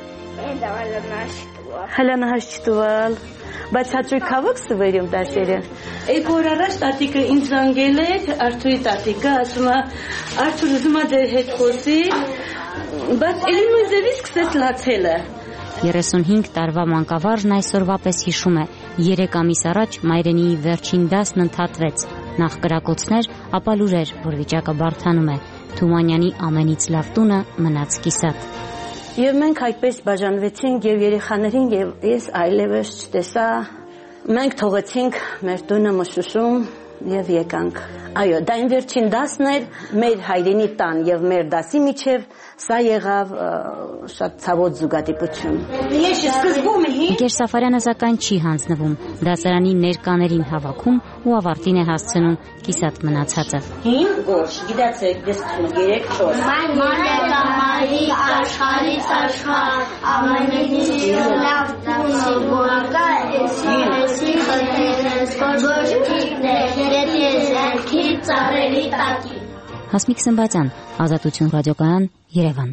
Speaker 11: Հլանահաշ չտուալ։ Բայց հաճույք հավոք սվերում դասերը։ Էկ որ առաջ տատիկը ինձ զանգել էր, Արթուրի տատիկը, ասում է, Արթուր ուզում է ձեր հետ խոսի, բայց էլի նույն ձևի սկսեց լացելը։
Speaker 7: երեսունհինգ տարվա մանկավարժն այսօրվա պես հիշում է, երեք ամիս առաջ մայրենիի վերջին դասն ընդհատվեց, նախ կրակոցներ, ապա լուրեր, որ վիճակը բարդանում է, Թումանյանի ամենից լավ տունը մնաց կիսատ։
Speaker 11: Եվ մենք այդպես բաժանվեցինք եւ երեխաներին եւ ես այլևս չտեսա, մենք թողեցինք մեր տունը մշուշում եւ եկանք։ Այո, դա այն վերջին դասն էր մեր հայրենի տան եւ մեր դասի միջև, սա եղավ շատ ցավոտ զուգադիպություն։ Ես սկզբում էի։
Speaker 7: Գեր Սաֆարյանը սակայն չի հանձնվում, դասարանի ներկաներին հավաքում ու ավարտին է հասցնում կիսատ մնացածը։
Speaker 11: Հին ոչ, գիտացեք, դες երեք չորս։
Speaker 9: Մայրի աշխարհից աշխարհ, ամենից լավ տունը որ կա, էսի խնդիրս ոչինչ դերետի ծառերի տակի։
Speaker 7: Հասմիկ Սմբատյան, Ազատություն ռադիոկայան, Երևան։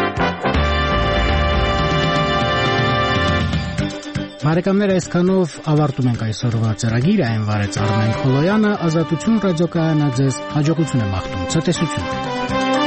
Speaker 1: Բարեկամներ, այսքանով ավարտում ենք այսօրվա ծրագիրը, այն վարեց Արմեն Խոլոյանը, Ազատություն ռադիոկայանը ձեզ հաջողություն է մաղթում, ցտեսություն։